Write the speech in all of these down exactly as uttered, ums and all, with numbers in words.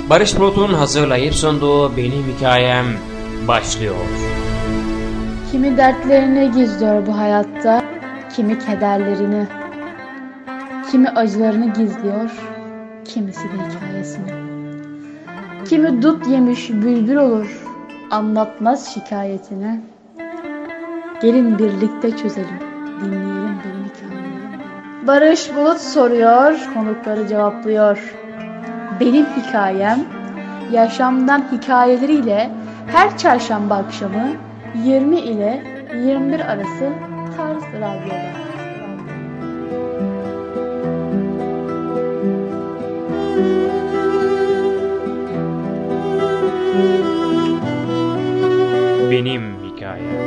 Barış Bulut'un hazırlayıp sunduğu Benim Hikayem başlıyor. Kimi dertlerini gizliyor bu hayatta, kimi kederlerini, kimi acılarını gizliyor, kimisi de hikayesini. Kimi dut yemiş bülbül olur, anlatmaz şikayetini. Gelin birlikte çözelim, dinleyelim benim hikayemi. Barış Bulut soruyor, konukları cevaplıyor. Benim hikayem, yaşamdan hikayeleriyle her çarşamba akşamı yirmi ile yirmi bir arası Tarz Radyo'da. Benim Hikayem.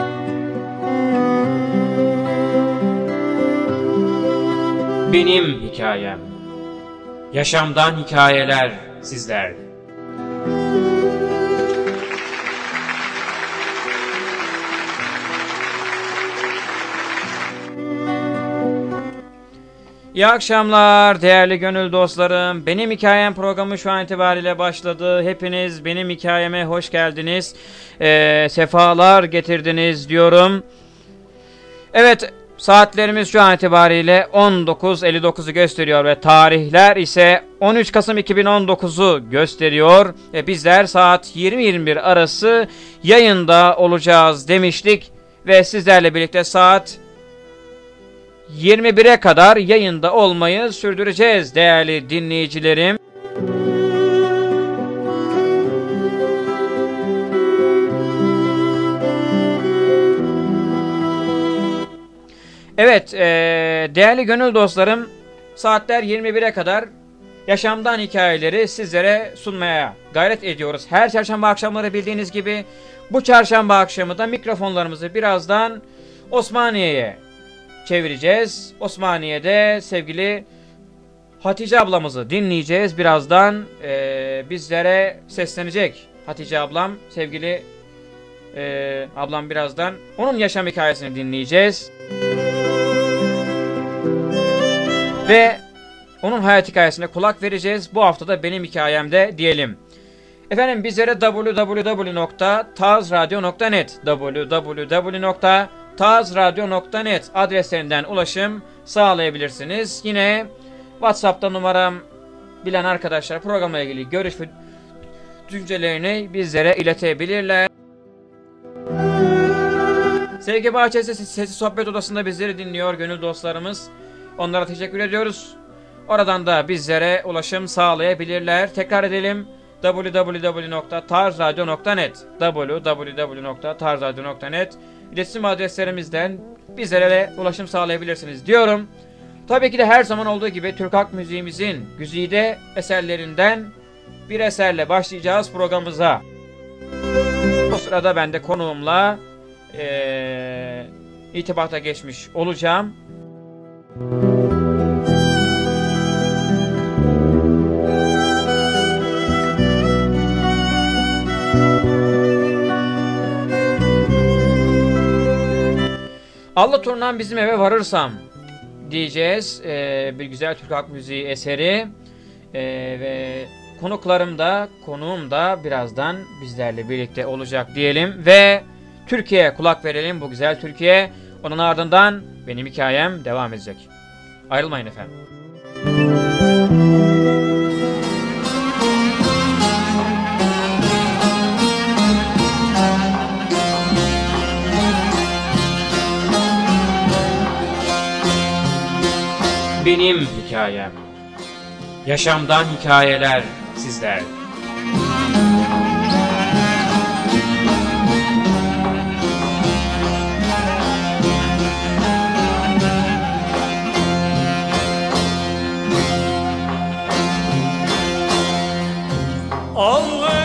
Benim Hikayem. Yaşamdan hikayeler sizler. İyi akşamlar değerli gönül dostlarım. Benim Hikayem programı şu an itibariyle başladı. Hepiniz Benim Hikayeme hoş geldiniz. Ee, sefalar getirdiniz diyorum. Evet, saatlerimiz şu an itibariyle on dokuz elli dokuzu gösteriyor ve tarihler ise on üç Kasım iki bin on dokuzu gösteriyor. E bizler saat yirmi yirmi bir arası yayında olacağız demiştik ve sizlerle birlikte saat yirmi bire kadar yayında olmayı sürdüreceğiz değerli dinleyicilerim. Evet, e, değerli gönül dostlarım, saatler yirmi bire kadar yaşamdan hikayeleri sizlere sunmaya gayret ediyoruz. Her çarşamba akşamları bildiğiniz gibi bu çarşamba akşamı da mikrofonlarımızı birazdan Osmaniye'ye çevireceğiz. Osmaniye'de sevgili Hatice ablamızı dinleyeceğiz. Birazdan e, bizlere seslenecek Hatice ablam, sevgili e, ablam birazdan. Onun yaşam hikayesini dinleyeceğiz. Ve onun hayat hikayesine kulak vereceğiz. Bu hafta da Benim Hikayem'de diyelim. Efendim bizlere double-u double-u double-u nokta tazradyo nokta net double-u double-u double-u nokta tazradyo nokta net adreslerinden ulaşım sağlayabilirsiniz. Yine WhatsApp'ta numaram bilen arkadaşlar programla ilgili görüş ve düşüncelerini bizlere iletebilirler. Sevgi Bahçesi Sesi Sohbet Odası'nda bizleri dinliyor gönül dostlarımız. Onlara teşekkür ediyoruz. Oradan da bizlere ulaşım sağlayabilirler. Tekrar edelim. double-u double-u double-u nokta tazradyo nokta net double-u double-u double-u nokta tazradyo nokta net İletişim adreslerimizden bizlere ulaşım sağlayabilirsiniz diyorum. Tabii ki de her zaman olduğu gibi Türk halk müziğimizin güzide eserlerinden bir eserle başlayacağız programımıza. O sırada ben de konuğumla ee, itibata geçmiş olacağım. Allah Turnam Bizim Eve Varırsam diyeceğiz. Ee, bir güzel Türk halk müziği eseri. Ee, ve konuklarım da, konuğum da birazdan bizlerle birlikte olacak diyelim. Ve Türkiye'ye kulak verelim, bu güzel Türkiye. Onun ardından Benim Hikayem devam edecek. Ayrılmayın efendim. Benim Hikayem. Yaşamdan hikayeler sizler. Allah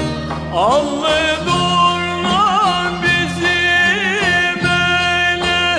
durma bizim ele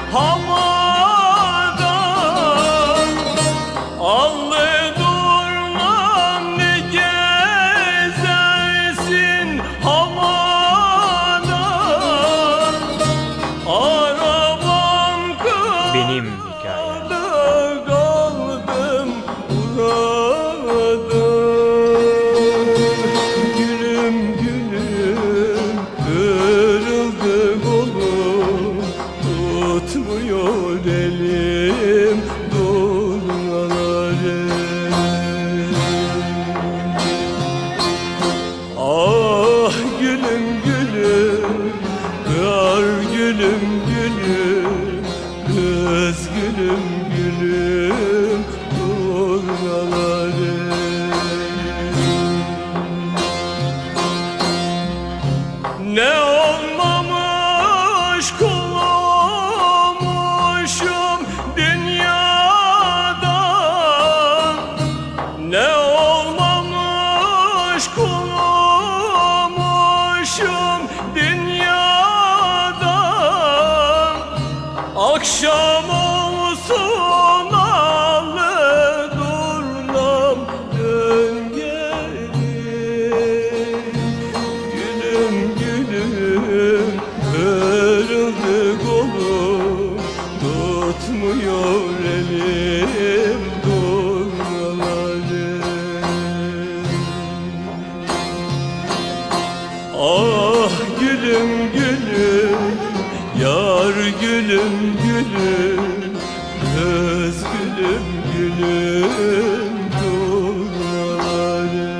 havadan, allı durnan ne gezersin havadan, arabam Benim hikayem. kaldı kaldım burada. Gülüm gülüm kırıldı kolum, tutmuyor elim durnaları. Ah gülüm gülüm, yar gülüm gülüm, kız gülüm gülüm durnaları. Ne olmamış kul olmuşum dünyada, ne olmamış kul olmuşum dünyada. Akşam olsun allı durnam dön geri. Gülüm gülüm kırıldı kolum, tutmuyor elim durnaları. Ah gülüm gülüm, yar gülüm gülüm, kız gülüm gülüm durnaları.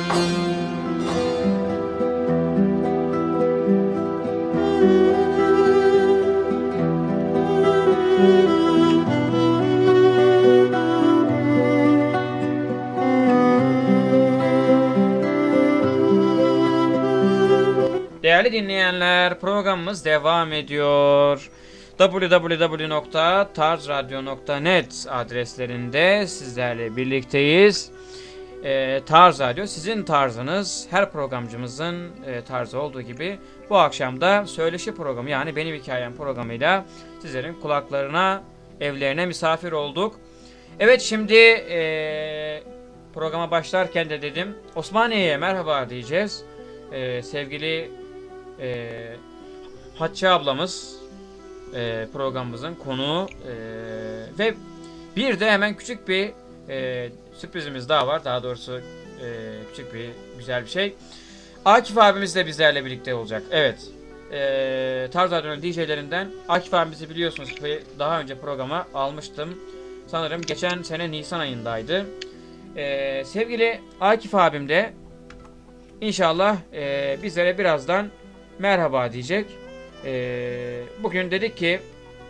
Değerli dinleyenler, programımız devam ediyor. double-u double-u double-u nokta tarz radyo nokta net adreslerinde sizlerle birlikteyiz. E, Tarz Radyo sizin tarzınız. Her programcımızın e, tarzı olduğu gibi bu akşam da söyleşi programı, yani Benim Hikayem programıyla sizlerin kulaklarına, evlerine misafir olduk. Evet, şimdi e, programa başlarken de dedim Osmaniye'ye merhaba diyeceğiz. E, sevgili e, Hatice ablamız e, programımızın konuğu e, ve bir de hemen küçük bir e, sürprizimiz daha var. Daha doğrusu e, küçük bir güzel bir şey. Akif abimiz de bizlerle birlikte olacak. Evet. E, Tarz Radyo'nun D J'lerinden Akif abimizi biliyorsunuz ki daha önce programa almıştım. Sanırım geçen sene Nisan ayındaydı. E, sevgili Akif abim de İnşallah e, bizlere birazdan merhaba diyecek. E, bugün dedik ki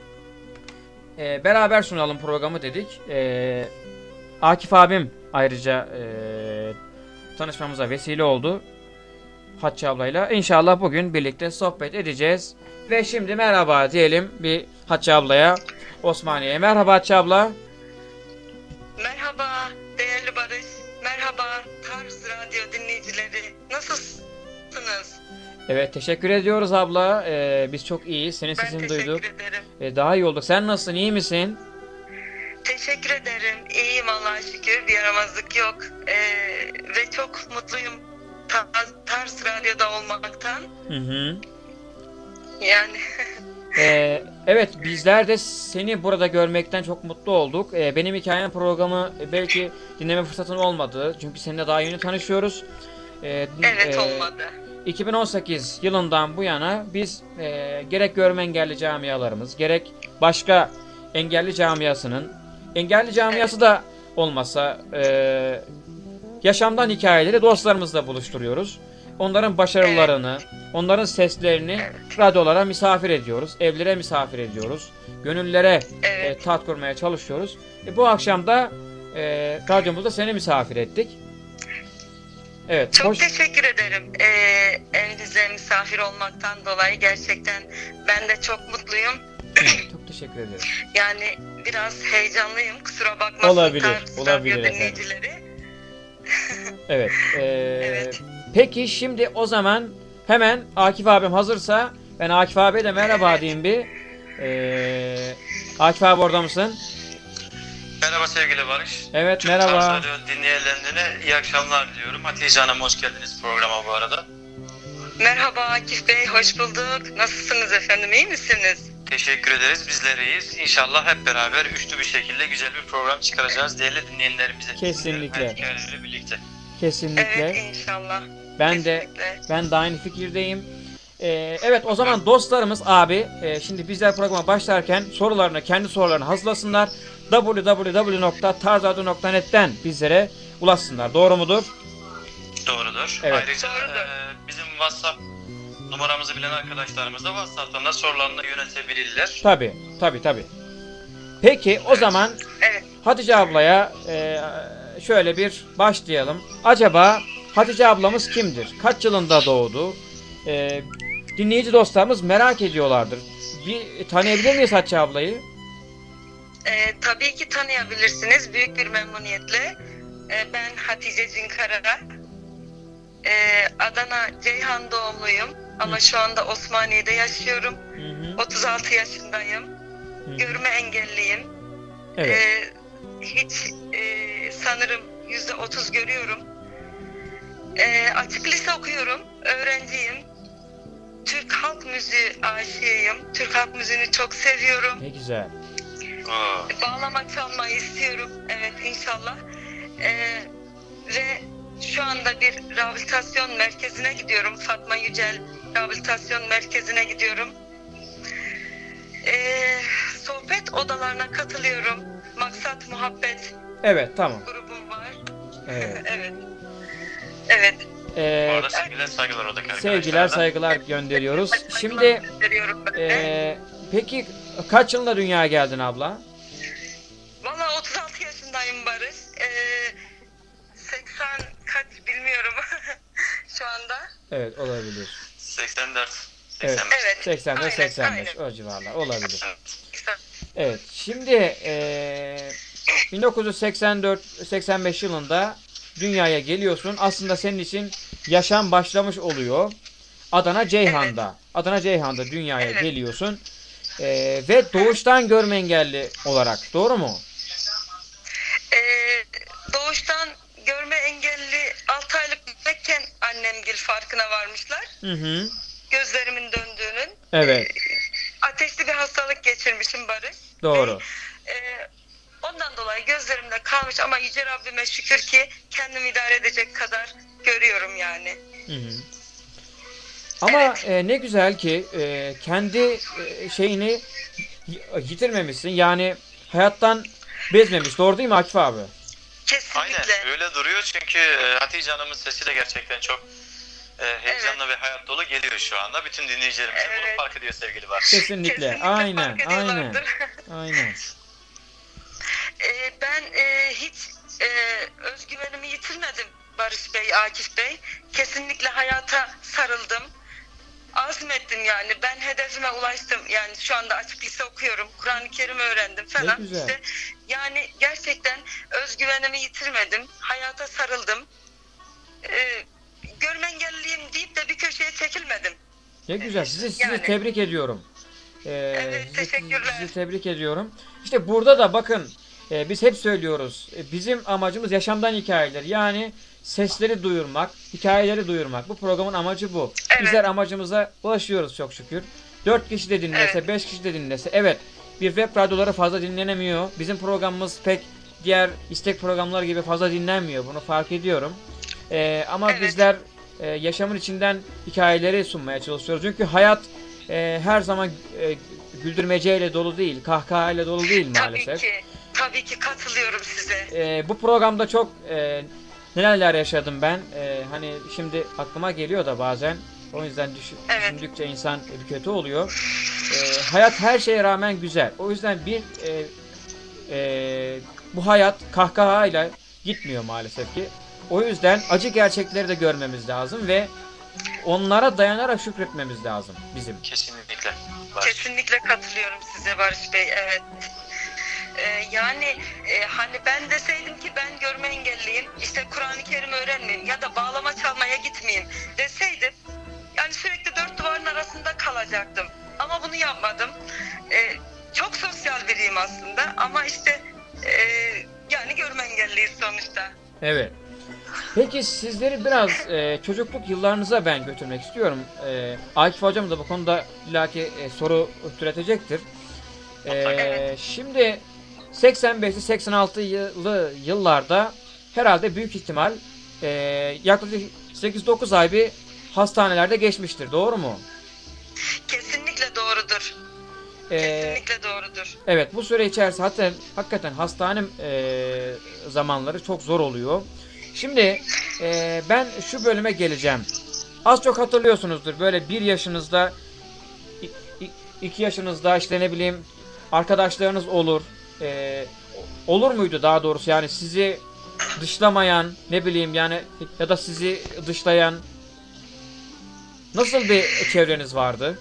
e, beraber sunalım programı dedik. E, Akif abim ayrıca e, tanışmamıza vesile oldu. Hatice ablayla. İnşallah bugün birlikte sohbet edeceğiz. Ve şimdi merhaba diyelim bir Hatice ablaya, Osmaniye'ye. Merhaba Hatice abla. Merhaba değerli Barış. Merhaba Tarz Radyo dinleyicileri. Nasılsınız? Evet, teşekkür ediyoruz abla. Ee, biz çok iyiyiz. Senin Ben sesini teşekkür duyduk. ederim. Ee, daha iyi olduk. Sen nasılsın? İyi misin? Teşekkür ederim. İyiyim Allah'a şükür. Bir yaramazlık yok. Ee, ve çok mutluyum Tarz, Tarz Radyo'da olmaktan. Hı hı. Yani Ee, evet, bizler de seni burada görmekten çok mutlu olduk. Ee, Benim Hikayem programı e, belki dinleme fırsatın olmadı. Çünkü seninle daha yeni tanışıyoruz. Ee, evet e, olmadı. iki bin on sekiz yılından bu yana biz e, gerek görme engelli camialarımız, gerek başka engelli camiasının, engelli camiası da olmasa e, yaşamdan hikayeleri dostlarımızla buluşturuyoruz. Onların başarılarını, onların seslerini radyolara misafir ediyoruz, evlere misafir ediyoruz, gönüllere Evet. e, tat kurmaya çalışıyoruz. E, bu akşam da e, radyomuzda seni misafir ettik. Evet. Çok hoş- teşekkür ederim ee, evinize misafir olmaktan dolayı. Gerçekten ben de çok mutluyum. Çok teşekkür ederim. Yani biraz heyecanlıyım. Kusura bakmasın Olabilir, Tarz olabilir Radyo efendim. dinleyicileri. Evet. e, Evet. Peki şimdi o zaman hemen Akif abim hazırsa ben Akif abiye de merhaba Evet. diyeyim bir. E, Akif abi orada mısın? Merhaba sevgili Barış. Evet, Tüm merhaba. Tarz Radyo dinleyenlerine iyi akşamlar diliyorum. Hatice Hanım hoş geldiniz programa bu arada. Merhaba Akif Bey, hoş bulduk. Nasılsınız efendim, iyi misiniz? Teşekkür ederiz. Bizler iyiyiz. İnşallah hep beraber üçlü bir şekilde güzel bir program çıkaracağız değerli dinleyenlerimize. Kesinlikle. Hayat hikayeleriyle birlikte. Kesinlikle. Evet, inşallah. Ben de Kesinlikle. ben de aynı fikirdeyim. Ee, evet, o zaman dostlarımız abi e, şimdi bizler programa başlarken sorularını kendi sorularını hazırlasınlar. double-u double-u double-u nokta tarzradio nokta net'ten bizlere ulaşsınlar. Doğru mudur? Doğrudur. Evet. Ayrıca Doğrudur. e, bizim WhatsApp numaramızı bilen arkadaşlarımız da WhatsApp'tan da sorularını yöneltebilirler. Tabii, tabii, tabii. Peki o zaman Evet. Hatice ablaya e, şöyle bir başlayalım. Acaba Hatice ablamız kimdir? Kaç yılında doğdu? E, dinleyici dostlarımız merak ediyorlardır. Bir tanıyabilir miyiz Hatice ablayı? Ee, tabii ki tanıyabilirsiniz büyük bir memnuniyetle. Ee, ben Hatice Cinkara. Ee, Adana Ceyhan doğumluyum ama şu anda Osmaniye'de yaşıyorum. Hı hı. otuz altı yaşındayım. Hı hı. Görme engelliyim. Evet. Ee, hiç e, sanırım yüzde otuz görüyorum. Ee, açık lise okuyorum. Öğrenciyim. Türk halk müziği aşığıyım. Türk halk müziğini çok seviyorum. Ne güzel. Oo. Bağlama çalmayı istiyorum. Evet, inşallah. Ee, ve şu anda bir rehabilitasyon merkezine gidiyorum. Fatma Yücel Rehabilitasyon Merkezi'ne gidiyorum. Ee, sohbet odalarına katılıyorum. Maksat Muhabbet Evet, tamam. grubum var. Evet. Evet. Evet. Bu E, arada sevgiler saygılar oradaki arkadaşlara. sevgiler, da. saygılar gönderiyoruz. Şimdi Saygılar gönderiyorum ben de. e, peki kaç yılında dünyaya geldin abla? Valla otuz altı yaşındayım Barış. Ee, seksen kaç bilmiyorum şu anda. Evet, olabilir. seksen dört. Evet. seksen beş. Evet. seksen dört aynen, seksen beş aynen. o civarlar olabilir. Evet. Evet, şimdi eee bin dokuz yüz seksen dört seksen beş yılında dünyaya geliyorsun. Aslında senin için yaşam başlamış oluyor. Adana Ceyhan'da. Adana Ceyhan'da dünyaya Evet. geliyorsun. Eee, ve doğuştan görme engelli olarak. Doğru mu? Ee, doğuştan görme engelli altı aylık bebekken annemgil farkına varmışlar. Hı hı. Gözlerimin döndüğünün. Evet, Ateşli bir hastalık geçirmişim Barış. doğru. Ee, ondan dolayı gözlerimde kalmış ama Yüce Rabbime şükür ki kendimi idare edecek kadar görüyorum yani. Hı hı. Ama Evet. e, ne güzel ki e, kendi e, şeyini y- yitirmemişsin. Yani hayattan bezmemiş. Doğru değil mi Akif abi? Kesinlikle. Aynen öyle duruyor çünkü e, Hatice Hanım'ın sesi de gerçekten çok e, heyecanlı ve hayat dolu geliyor şu anda. Bütün dinleyicilerimiz de bunu Evet. fark ediyor sevgili Barış. Kesinlikle. Kesinlikle Aynen, fark aynen. ediyorlardır. Aynen. Ee, ben e, hiç e, özgüvenimi yitirmedim Barış Bey, Akif Bey. Kesinlikle hayata sarıldım. Azmettim yani. Ben hedefime ulaştım. Yani şu anda açık lise okuyorum. Kur'an-ı Kerim öğrendim falan. Ne güzel. İşte yani gerçekten özgüvenimi yitirmedim. Hayata sarıldım. Ee, görme engelliyim deyip de bir köşeye çekilmedim. Ne güzel. Sizi sizi Yani. tebrik ediyorum. Ee, Evet, sizi, teşekkürler. sizi tebrik ediyorum. İşte burada da bakın e, biz hep söylüyoruz. E, bizim amacımız yaşamdan hikayeler. Yani sesleri duyurmak, hikayeleri duyurmak. Bu programın amacı bu. Evet. Bizler amacımıza ulaşıyoruz çok şükür. Dört kişi de dinlese, Evet. beş kişi de dinlese. Evet, bir web radyoları fazla dinlenemiyor. Bizim programımız pek diğer istek programlar gibi fazla dinlenmiyor. Bunu fark ediyorum. Ee, ama Evet. bizler e, yaşamın içinden hikayeleri sunmaya çalışıyoruz. Çünkü hayat e, her zaman e, güldürmeceyle dolu değil, kahkahayla dolu değil maalesef. Tabii ki. Tabii ki katılıyorum size. E, bu programda çok e, neler yaşadım ben. E, hani şimdi aklıma geliyor da bazen. O yüzden düş- Evet. düşündükçe insan bir kötü oluyor. E, hayat her şeye rağmen güzel. O yüzden bir e, e, bu hayat kahkahayla gitmiyor maalesef ki. O yüzden acı gerçekleri de görmemiz lazım ve onlara dayanarak şükretmemiz lazım bizim. Kesinlikle. Barış. Kesinlikle katılıyorum size Barış Bey. Evet. Ee, yani e, hani ben deseydim ki ben görme engelliyim, işte Kur'an-ı Kerim öğrenmeyeyim ya da bağlama çalmaya gitmeyeyim deseydim, yani sürekli dört duvarın arasında kalacaktım. Ama bunu yapmadım. Ee, çok sosyal biriyim engelliyim aslında ama işte e, yani görme engelliyiz sonuçta. Evet. Peki sizleri biraz e, çocukluk yıllarınıza ben götürmek istiyorum. E, Akif hocam da bu konuda illaki e, soru türetecektir. E, Evet. Şimdi seksen beşli seksen altılı yıllarda herhalde büyük ihtimal e, yaklaşık sekiz dokuz ay bir hastanelerde geçmiştir. Doğru mu? Kesinlikle doğrudur. E, Kesinlikle doğrudur. evet, bu süre içerisinde hatta, hakikaten hastane e, zamanları çok zor oluyor. Şimdi e, ben şu bölüme geleceğim. Az çok hatırlıyorsunuzdur, böyle bir yaşınızda, i- i- iki yaşınızda işte ne bileyim arkadaşlarınız olur. E, olur muydu daha doğrusu, yani sizi dışlamayan, ne bileyim yani, ya da sizi dışlayan nasıl bir çevreniz vardı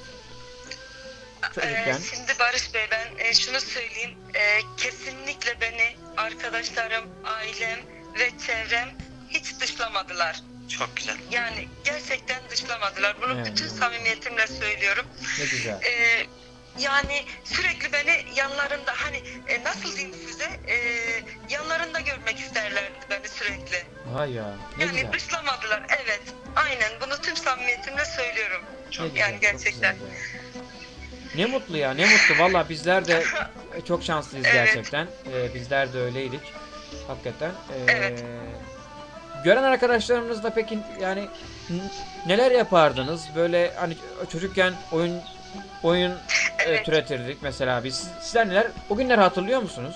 Ee, çocukken? şimdi Barış Bey, ben e, şunu söyleyeyim. E, kesinlikle beni arkadaşlarım, ailem ve çevrem hiç dışlamadılar. Çok güzel. Yani gerçekten dışlamadılar. Bunu Evet. bütün samimiyetimle söylüyorum. Ne güzel. Ee, yani sürekli beni yanlarında, hani e, nasıl diyeyim size, e, yanlarında görmek isterlerdi beni sürekli. Vay ya, ne Yani güzel. dışlamadılar, evet. Aynen, bunu tüm samimiyetimle söylüyorum. Ne güzel, Yani çok gerçekten. güzel ya. Ne mutlu ya, ne mutlu. Valla bizler de çok şanslıyız Evet. gerçekten. Ee, bizler de öyleydik. Hakikaten. Ee, Evet. Gören arkadaşlarımızla peki yani n- neler yapardınız? Böyle hani çocukken oyun oyun e, Evet. türetirdik mesela biz. Sizler neler? O günleri hatırlıyor musunuz?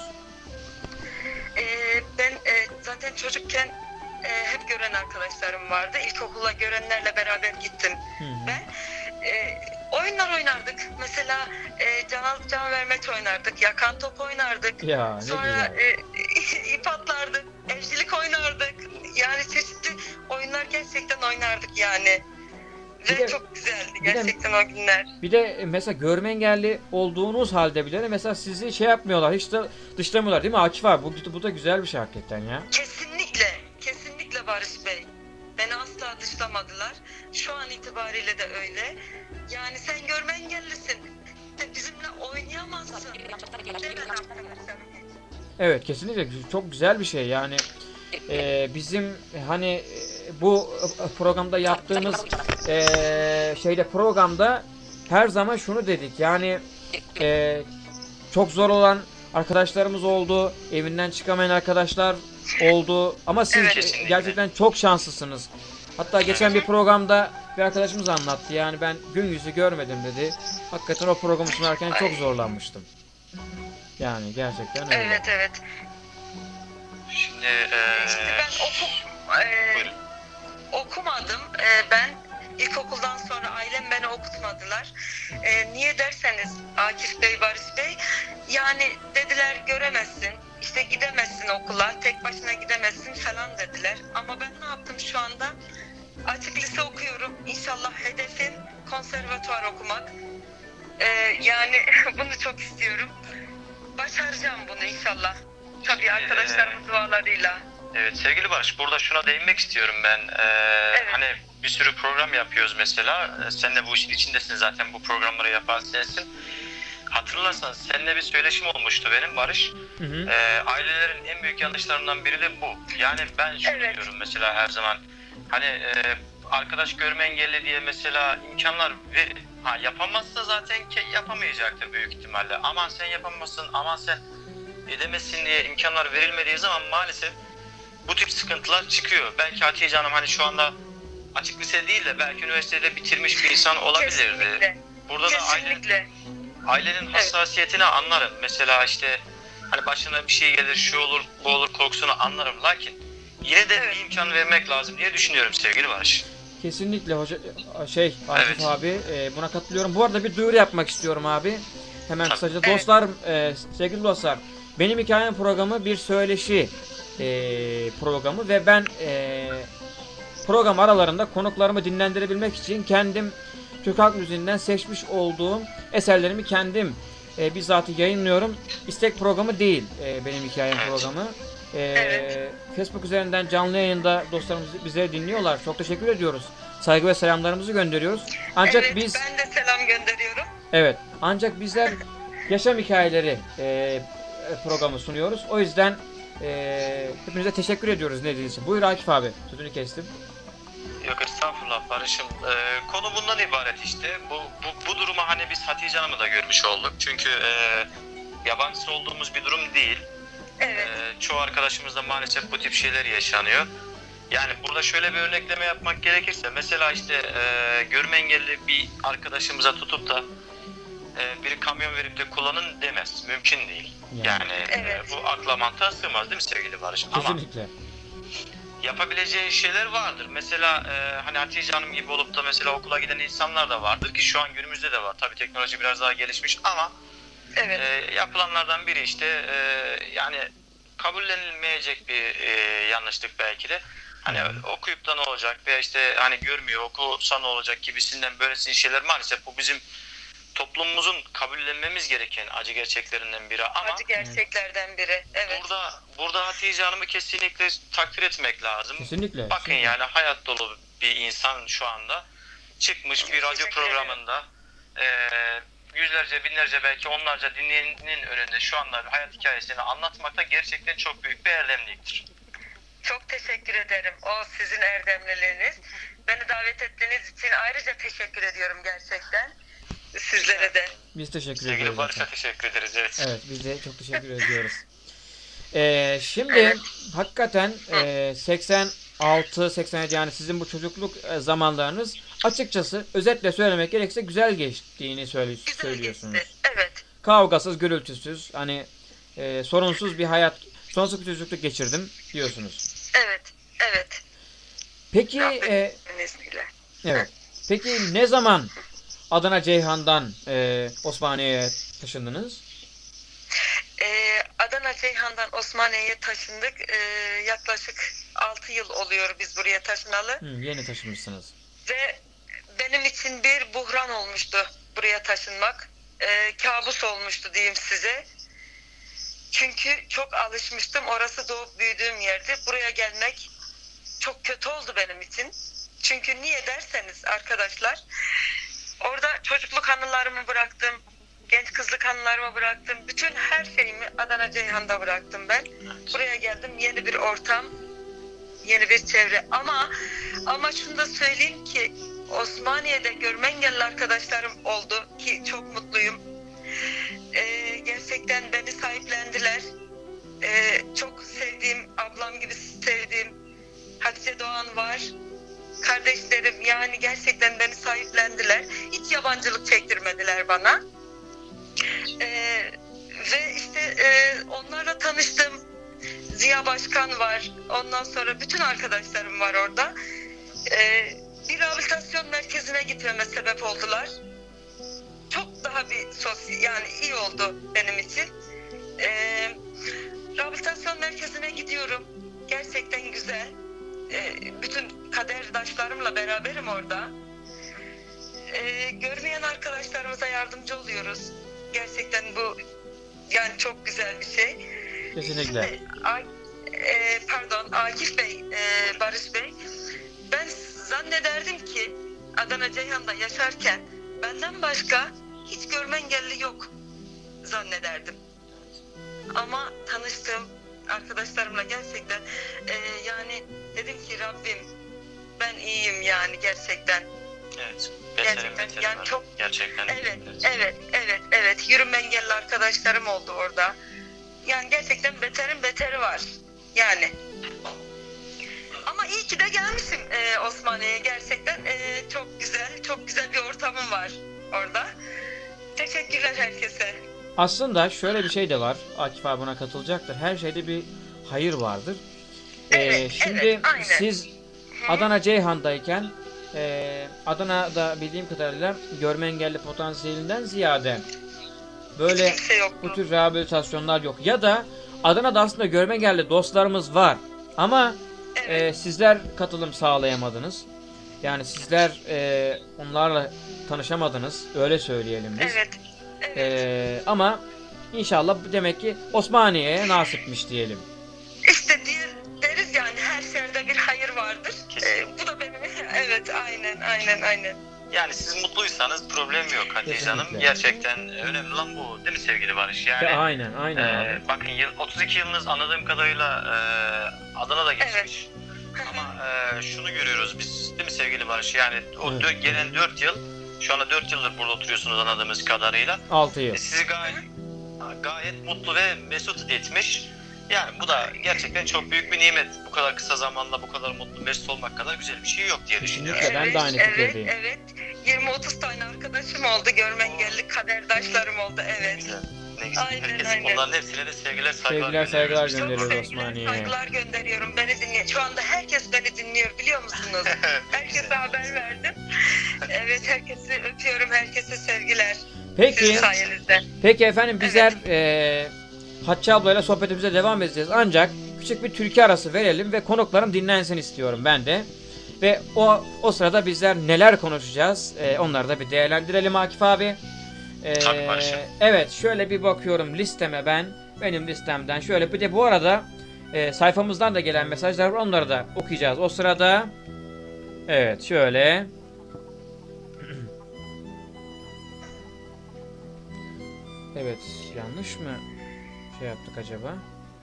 Ee, ben e, zaten çocukken e, hep gören arkadaşlarım vardı. İlkokula görenlerle beraber gittim Hı hı. ben. E, oyunlar oynardık. Mesela e, can alıp can vermek oynardık. Yakan top oynardık. Ya ne Sonra güzel. e, ip atlardık. Evcilik oynardık. Yani çeşitli oyunlar gerçekten oynardık yani. Bir Ve de- çok güzeldi bir de- gerçekten o günler. Bir de mesela görme engelli olduğunuz halde bile mesela sizi şey yapmıyorlar, hiç de dışlamıyorlar değil mi Akif abi? Bu, bu da güzel bir şey hakikaten ya. Kesinlikle, kesinlikle Barış Bey. Beni asla dışlamadılar. Şu an itibariyle de öyle. Yani sen görme engellisin. De bizimle oynayamazsın. Demedi arkadaşlarım. Evet, kesinlikle çok güzel bir şey yani. e, bizim hani e, bu programda yaptığımız e, şeyde programda her zaman şunu dedik yani, e, çok zor olan arkadaşlarımız oldu, evinden çıkamayan arkadaşlar oldu ama siz Evet. e, gerçekten çok şanslısınız. Hatta geçen bir programda bir arkadaşımız anlattı, yani ben gün yüzü görmedim dedi. Hakikaten o programı sunarken çok Ay. zorlanmıştım. Yani gerçekten öyle. Evet, evet. Şimdi eee Şimdi ben oku, e, buyurun. okumadım. E, ben ilkokuldan sonra ailem beni okutmadılar. E, niye derseniz Akif Bey, Barış Bey, yani dediler göremezsin, işte gidemezsin okula, tek başına gidemezsin falan dediler. Ama ben ne yaptım şu anda? Açık lise okuyorum. İnşallah hedefim konservatuvar okumak. E, yani bunu çok istiyorum. Başaracağım bunu inşallah. Tabii arkadaşlarımın dualarıyla. Evet sevgili Barış, burada şuna değinmek istiyorum ben. Ee, Evet. Hani bir sürü program yapıyoruz mesela. Ee, Sen de bu işin içindesin zaten, bu programları yapan sensin. Hatırlarsan seninle bir söyleşim olmuştu benim Barış. Hı hı. Ee, ailelerin en büyük yanlışlarından biri de bu. Yani ben şunu Evet. diyorum mesela her zaman. Hani e, arkadaş görme engelli diye mesela imkanlar verin. Ha, yapamazsa zaten ki yapamayacaktır büyük ihtimalle. Aman sen yapamazsın, aman sen edemezsin diye imkanlar verilmediği zaman maalesef bu tip sıkıntılar çıkıyor. Belki Hatice Hanım hani şu anda açık lise değil de belki üniversitede bitirmiş bir insan olabilirdi. Kesinlikle. Burada da aile, Kesinlikle. ailenin hassasiyetini anlarım. Mesela işte hani başına bir şey gelir, şu olur, bu olur korkusunu anlarım. Lakin yine de Evet. bir imkan vermek lazım diye düşünüyorum sevgili Barış. Kesinlikle hoca şey Akif Evet. abi, e, buna katılıyorum. Bu arada bir duyuru yapmak istiyorum abi. Hemen Tabii. kısaca Evet. dostlar, e, sevgili dostlar, benim hikayem programı bir söyleşi e, programı ve ben e, program aralarında konuklarımı dinlendirebilmek için kendim Türk halk müziğinden seçmiş olduğum eserlerimi kendim e, bizzat yayınlıyorum. İstek programı değil e, benim hikayem Evet. programı. E, Evet. Facebook üzerinden canlı yayında dostlarımız bizleri dinliyorlar. Çok teşekkür ediyoruz. Saygı ve selamlarımızı gönderiyoruz. Ancak Evet, biz ben de selam gönderiyorum. evet ancak bizler yaşam hikayeleri e, programı sunuyoruz. O yüzden e, hepinize teşekkür ediyoruz ne için. Buyur Akif abi. Sözünü kestim. Yok estağfurullah Barış'ım. Ee, konu bundan ibaret işte. Bu, bu, bu durumu hani biz Hatice Hanım'ı da görmüş olduk. Çünkü e, yabancısı olduğumuz bir durum değil. Evet. Ee, çoğu arkadaşımızda maalesef bu tip şeyler yaşanıyor. Yani burada şöyle bir örnekleme yapmak gerekirse mesela işte e, görme engelli bir arkadaşımıza tutup da e, bir kamyon verip de kullanın demez. Mümkün değil. Yani. Yani Evet. e, bu akla mantığa sığmaz değil mi sevgili Barış? Ama Kesinlikle. yapabileceği şeyler vardır. Mesela e, hani Hatice Hanım gibi olup da mesela okula giden insanlar da vardır ki şu an günümüzde de var. Tabii teknoloji biraz daha gelişmiş ama Evet. e, yapılanlardan biri işte e, yani kabullenilmeyecek bir e, yanlışlık belki de. Hani okuyup da ne olacak veya işte hani görmüyor okusa ne olacak gibisinden böylesi şeyler maalesef bu bizim toplumumuzun kabullenmemiz gereken acı gerçeklerinden biri ama Acı gerçeklerden biri. Evet. burada burada Hatice Hanım'ı kesinlikle takdir etmek lazım. Kesinlikle. Bakın Kesinlikle. yani hayat dolu bir insan şu anda çıkmış bir radyo Teşekkür ederim. programında e, yüzlerce binlerce belki onlarca dinleyenin önünde şu anda hayat hikayesini anlatmakta gerçekten çok büyük bir erdemliktir. Çok teşekkür ederim. O sizin erdemliliğiniz. Beni davet ettiğiniz için ayrıca teşekkür ediyorum gerçekten. Sizlere de. Biz teşekkür Sevgili ediyoruz. Barış'a efendim. teşekkür ederiz. Evet. Evet biz de çok teşekkür ediyoruz. Ee, şimdi Evet. hakikaten e, seksen altı seksen yedi yani sizin bu çocukluk e, zamanlarınız açıkçası özetle söylemek gerekirse güzel geçtiğini söyle, Güzel söylüyorsunuz. geçti. Evet. Kavgasız, gürültüsüz, hani e, sorunsuz bir hayat, sonsuz bir çocukluk geçirdim diyorsunuz. Evet. Evet. Peki e, Rabbimin izniyle. evet. Peki ne zaman Adana Ceyhan'dan e, Osmaniye'ye taşındınız? Ee, Adana Ceyhan'dan Osmaniye'ye taşındık. Ee, yaklaşık altı yıl oluyor biz buraya taşınalı. Hı, yeni taşınmışsınız. Ve benim için bir buhran olmuştu buraya taşınmak. Ee, kabus olmuştu diyeyim size. Çünkü çok alışmıştım. Orası doğup büyüdüğüm yerdi. Buraya gelmek çok kötü oldu benim için. Çünkü niye derseniz arkadaşlar, orada çocukluk anılarımı bıraktım. Genç kızlık anılarımı bıraktım. Bütün her şeyimi Adana Ceyhan'da bıraktım ben. Buraya geldim. Yeni bir ortam, yeni bir çevre. Ama ama şunu da söyleyeyim ki Osmaniye'de görme engelli arkadaşlarım oldu ki çok mutluyum. Ee, gerçekten beni sahiplendiler. Ee, çok sevdiğim, ablam gibi sevdiğim Hatice Doğan var. Kardeşlerim yani gerçekten beni sahiplendiler. Hiç yabancılık çektirmediler bana. Ee, ve işte e, onlarla tanıştım. Ziya Başkan var. Ondan sonra bütün arkadaşlarım var orada. Ee, bir rehabilitasyon merkezine gitmeme sebep oldular. Çok daha bir sosyal yani iyi oldu benim için. Ee, rehabilitasyon merkezine gidiyorum. Gerçekten güzel. Ee, bütün kaderdaşlarımla beraberim orada. Ee, görmeyen arkadaşlarımıza yardımcı oluyoruz. Gerçekten bu yani çok güzel bir şey. Kesinlikle. Şimdi, A- e, pardon Akif Bey, e, Barış Bey, ben zannederdim ki Adana Ceyhan'da yaşarken benden başka hiç görme engelli yok zannederdim. Ama tanıştığım arkadaşlarımla gerçekten e, yani dedim ki Rabbim ben iyiyim yani gerçekten. Evet. Gerçekten, Beterin beteri yani var. çok- Gerçekten. Evet, evet, evet, evet. Yürüme engelli arkadaşlarım oldu orada. Yani gerçekten beterin beteri var. Yani. Ama iyi ki de gelmişim e, Osmaniye'ye. Gerçekten e, çok güzel, çok güzel bir ortamım var orada. Teşekkürler herkese. Aslında şöyle bir şey de var. Akif abi buna katılacaktır. Her şeyde bir hayır vardır. Ee, Evet, şimdi evet, aynen. siz Adana Ceyhan'dayken e, Adana'da bildiğim kadarıyla görme engelli potansiyelinden ziyade böyle Hiç kimse yoktu. bu tür rehabilitasyonlar yok. Ya da Adana'da aslında görme engelli dostlarımız var. Ama Evet. e, sizler katılım sağlayamadınız. Yani sizler e, onlarla tanışamadınız. Öyle söyleyelim biz. Evet, evet. E, ama inşallah bu demek ki Osmaniye'ye nasipmiş diyelim. İşte diye, deriz yani her şerde bir hayır vardır. Kesinlikle. E, bu da benim, evet aynen, aynen, aynen. Yani siz mutluysanız problem yok Hatice Kesinlikle. Hanım. Gerçekten önemli olan bu değil mi sevgili Barış? Yani Ve aynen aynen e, abi. bakın yıl, otuz iki yılınız anladığım kadarıyla e, Adana'da geçmiş. Ama e, şunu görüyoruz biz değil mi sevgili Barış? Yani o Evet. dö- gelen dört yıl, şu anda dört yıldır burada oturuyorsunuz anladığımız kadarıyla. altı yıl. E, sizi gayet gayet mutlu ve mesut etmiş. Yani bu da gerçekten çok büyük bir nimet. Bu kadar kısa zamanda bu kadar mutlu mesut olmak kadar güzel bir şey yok diye düşünüyorum. Kesinlikle. Ben de aynı evet, fikirdeyim. evet. yirmi otuz tane arkadaşım oldu, görme engelli kaderdaşlarım oldu, Ne evet. güzel. Ne güzel. Aynen, Herkes, aynen. onların hepsine de sevgiler saygılar Sevgiler saygılar gönderiyoruz. gönderiyoruz Çok Osmaniye'ye. sevgiler, saygılar gönderiyorum. Beni dinleyen, şu anda herkes beni dinliyor biliyor musunuz? Herkese haber verdim. Evet, herkesi öpüyorum, herkese sevgiler. Peki. Sizin sayenizde. Peki efendim bizler eee Hatice ablayla sohbetimize devam edeceğiz. Ancak küçük bir türkü arası verelim ve konuklarım dinlensin istiyorum ben de. Ve o o sırada bizler neler konuşacağız eee, onları da bir değerlendirelim Akif abi. Eee, Tabii Barış'ım. evet şöyle bir bakıyorum listeme ben. Benim listemden şöyle bir de bu arada eee, sayfamızdan da gelen mesajlar var, onları da okuyacağız. O sırada evet şöyle evet yanlış mı şey yaptık acaba?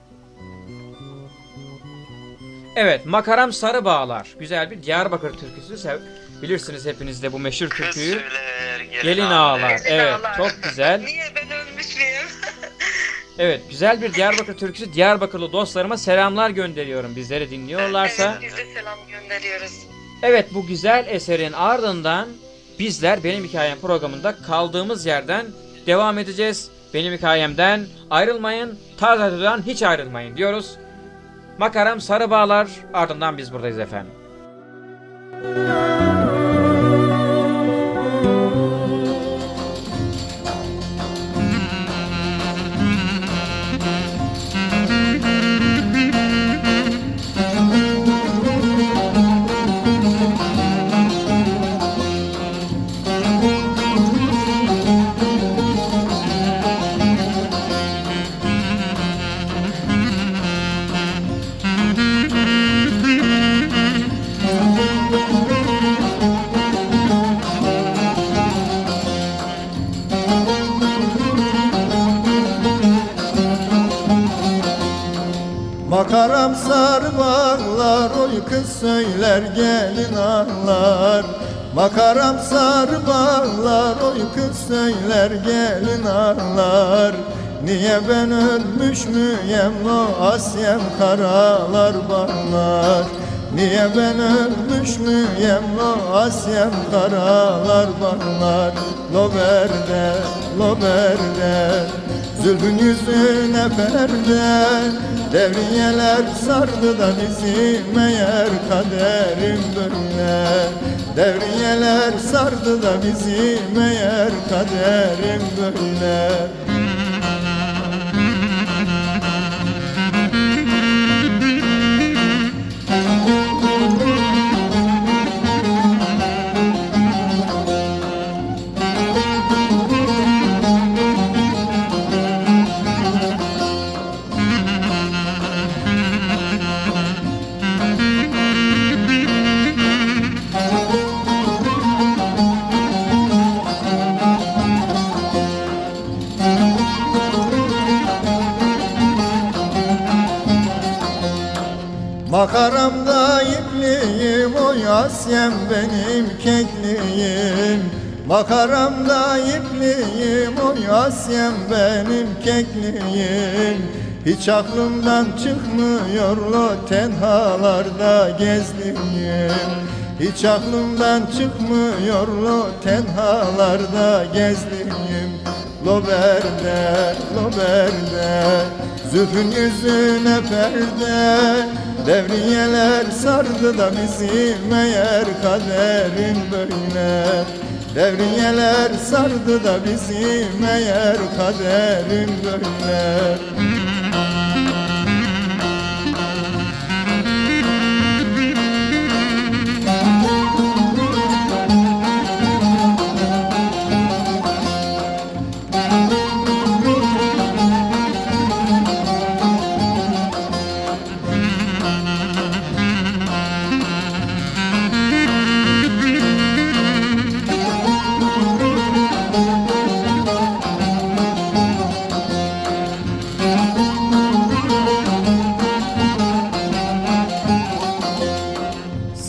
Evet, Makaram Sarı Bağlar. Güzel bir Diyarbakır türküsü. Sev bilirsiniz hepiniz de bu meşhur Kız türküyü. söyler, gelin, Gelin ağlar. Ağlar. Evet, Ağlar. çok güzel. Niye ben ölmüş müyüm? Evet, güzel bir Diyarbakır türküsü. Diyarbakırlı dostlarıma selamlar gönderiyorum. Bizleri dinliyorlarsa. Evet, biz de selam gönderiyoruz. Evet, bu güzel eserin ardından bizler Benim Hikayem programında kaldığımız yerden devam edeceğiz. Benim hikayemden ayrılmayın, Tarz Radyo'dan hiç ayrılmayın diyoruz. Makaram Sarı Bağlar, ardından biz buradayız efendim. Makaram sarı bağlar, oy kız söyler gelin ağlar. Makaram sarı bağlar, oy kız söyler gelin ağlar. Niye ben ölmüş müyem lo Asyem karalar bağlar. Niye ben ölmüş müyem lo Asyem karalar bağlar. Lo berde, lo berde, zülfün yüzüne perde. Devriyeler sardı da bizi meğer kaderim böyle. Devriyeler sardı da bizi meğer kaderim böyle. Makaramda ipliğim, oy Asyem benim kekliğim. Makaramda ipliğim, oy Asyem benim kekliğim. Hiç aklımdan çıkmıyor lo tenhalarda gezdiğim. Hiç aklımdan çıkmıyor lo tenhalarda gezdiğim. Lo berde, lo berde, zülfün yüzüne perde. Devriyeler sardı da bizi meğer kaderim böyle. Devriyeler sardı da bizi meğer kaderim böyle.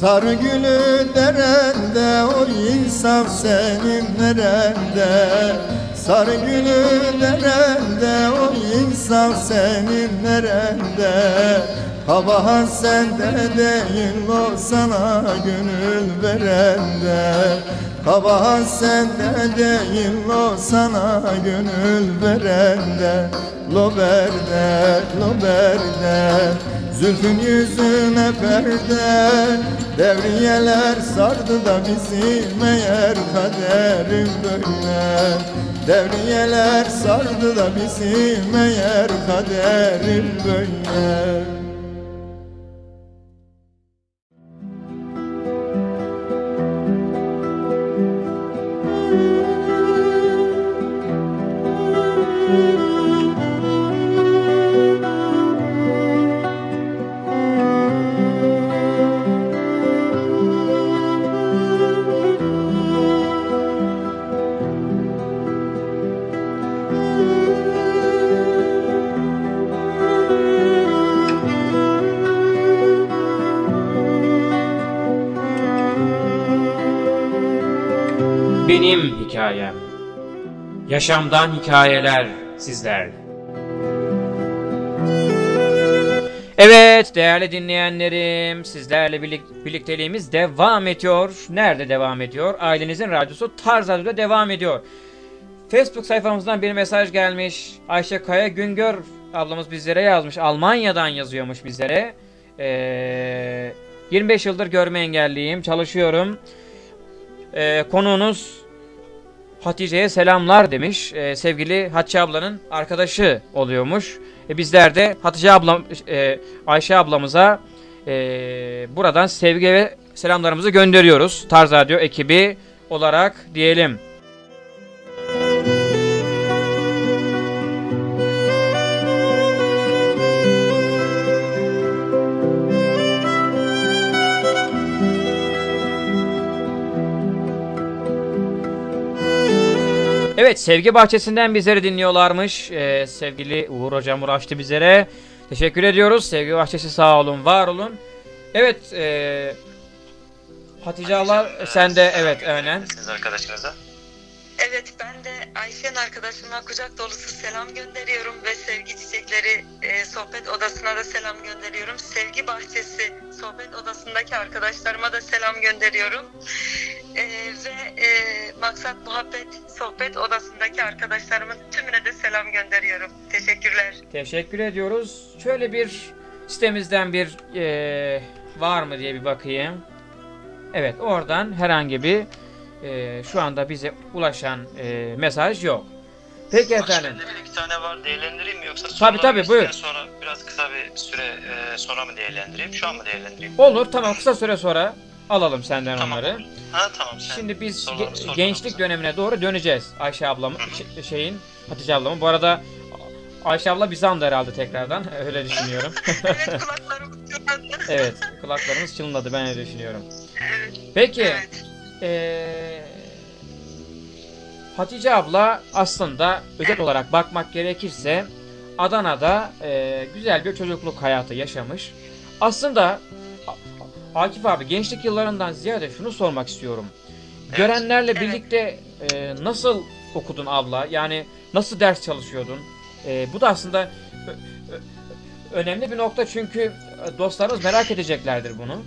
Sarı gülü derende, o insaf senin nerende? Sarı gülü derende, o insaf senin nerende? Kabahat sende değil, o sana gönül verende. Kabahat sende değil, o sana gönül verende. Lo berde, lo berde, zülfün yüzüne perde. Devriyeler sardı da bizi, meğer kaderim böyle. Devriyeler sardı da bizi, meğer kaderim böyle. Benim hikayem. Yaşamdan hikayeler sizler. Evet değerli dinleyenlerim, sizlerle birlik birlikteliğimiz devam ediyor. Nerede devam ediyor? Ailenizin radyosu Tarz Radyo'da devam ediyor. Facebook sayfamızdan bir mesaj gelmiş. Ayşe Kaya Güngör ablamız bizlere yazmış. Almanya'dan yazıyormuş bizlere. Ee, yirmi beş yıldır görme engelliyim, çalışıyorum. Ee, konuğunuz Hatice'ye selamlar demiş. Ee, sevgili Hatice ablanın arkadaşı oluyormuş. E, bizler de Hatice ablam, e, Ayşe ablamıza e, buradan sevgi ve selamlarımızı gönderiyoruz. Tarz Radyo ekibi olarak diyelim. Evet, Sevgi Bahçesi'nden bizleri dinliyorlarmış. Ee, sevgili Uğur Hocam uğraştı bizlere. Teşekkür ediyoruz. Sevgi Bahçesi sağ olun, var olun. Evet, e, Hatice abla sen de evet aynen. Siz arkadaşınıza. Evet, ben de Ayşe'nin arkadaşıma kucak dolusu selam gönderiyorum ve sevgi çiçekleri e, sohbet odasına da selam gönderiyorum. Sevgi Bahçesi sohbet odasındaki arkadaşlarıma da selam gönderiyorum. E, ve e, Maksat Muhabbet sohbet odasındaki arkadaşlarımın tümüne de selam gönderiyorum. Teşekkürler. Teşekkür ediyoruz. Şöyle bir sitemizden bir e, var mı diye bir bakayım. Evet, oradan herhangi bir e, şu anda bize ulaşan e, mesaj yok. Peki efendim. Bende bir iki tane var, değerlendireyim mi yoksa sonra Tabii tabii buyur. Sonra biraz kısa bir süre e, sonra mı değerlendireyim? Şu an mı değerlendireyim? Olur, tamam, kısa süre sonra alalım senden Tamam, onları. olur. Ha tamam. Sen Şimdi biz sorularını ge- sor gençlik bana. dönemine doğru döneceğiz Ayşe ablamın, Hı hı. ş- şeyin, Hatice ablamın. Bu arada Ayşe abla bizi andı herhalde tekrardan. Öyle düşünüyorum. Evet, kulaklarım çınladı. Evet, kulaklarımız çınladı, ben öyle düşünüyorum. Evet. Peki, Evet. ee, Hatice abla aslında özet olarak bakmak gerekirse Adana'da ee, güzel bir çocukluk hayatı yaşamış. Aslında A- Akif abi, gençlik yıllarından ziyade şunu sormak istiyorum. Görenlerle Evet. birlikte e, nasıl okudun abla? Yani nasıl ders çalışıyordun? E, bu da aslında ö- ö- önemli bir nokta, çünkü dostlarımız merak edeceklerdir bunu.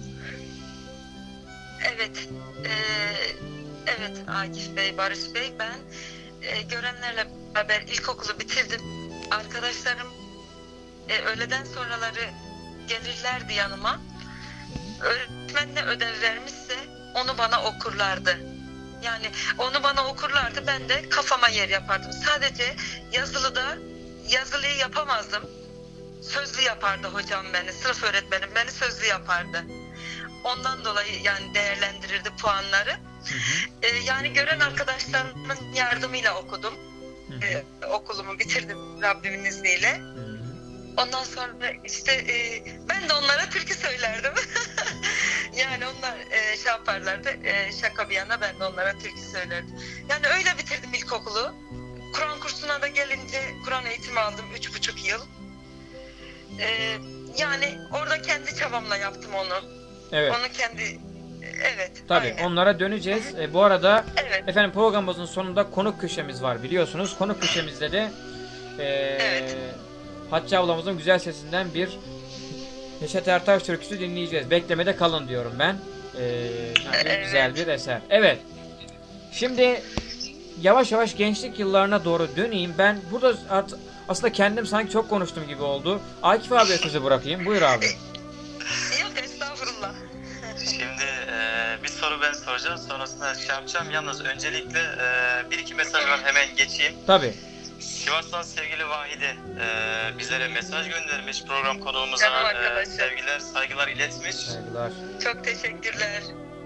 Evet, eee, evet Akif Bey, Barış Bey, ben eee, görenlerle beraber ilkokulu bitirdim. Arkadaşlarım eee, öğleden sonraları gelirlerdi yanıma. Öğretmen ne ödev vermişse onu bana okurlardı. Yani onu bana okurlardı, ben de kafama yer yapardım. Sadece yazılıda yazılıyı yapamazdım. Sözlü yapardı hocam beni, sınıf öğretmenim beni sözlü yapardı. Ondan dolayı yani değerlendirirdi puanları. Ee, yani gören arkadaşlarımın yardımıyla okudum. Ee, okulumu bitirdim Rabbimin izniyle. Ondan sonra işte e, ben de onlara türkü söylerdim. Yani onlar e, şey yaparlardı, e, şaka bir yana ben de onlara türkü söylerdim. Yani öyle bitirdim ilkokulu. Kur'an kursuna da gelince Kur'an eğitimi aldım üç buçuk yıl. E, yani orada kendi çabamla yaptım onu. Evet. Onu kendi evet. Tabii aynen. onlara döneceğiz. E, bu arada Evet. efendim programımızın sonunda konuk köşemiz var biliyorsunuz. Konuk köşemizde de e, Evet. Hatice ablamızın güzel sesinden bir Neşet Ertaş türküsü dinleyeceğiz. Beklemede kalın diyorum ben. E, yani Evet. güzel bir eser. Evet. Şimdi yavaş yavaş gençlik yıllarına doğru döneyim. Ben burada artık aslında kendim sanki çok konuştum gibi oldu. Akif abiye sözü bırakayım. Buyur abi. Yok estağfurullah. Şimdi e, bir soru ben soracağım. Sonrasında şey yapacağım. Yalnız öncelikle e, bir iki mesaj var. Hemen geçeyim. Tabii. Sivas'tan sevgili Vahide e, bizlere mesaj göndermiş. Program konuğumuza Canım e, arkadaşım. sevgiler, saygılar iletmiş. Saygılar. Çok teşekkürler.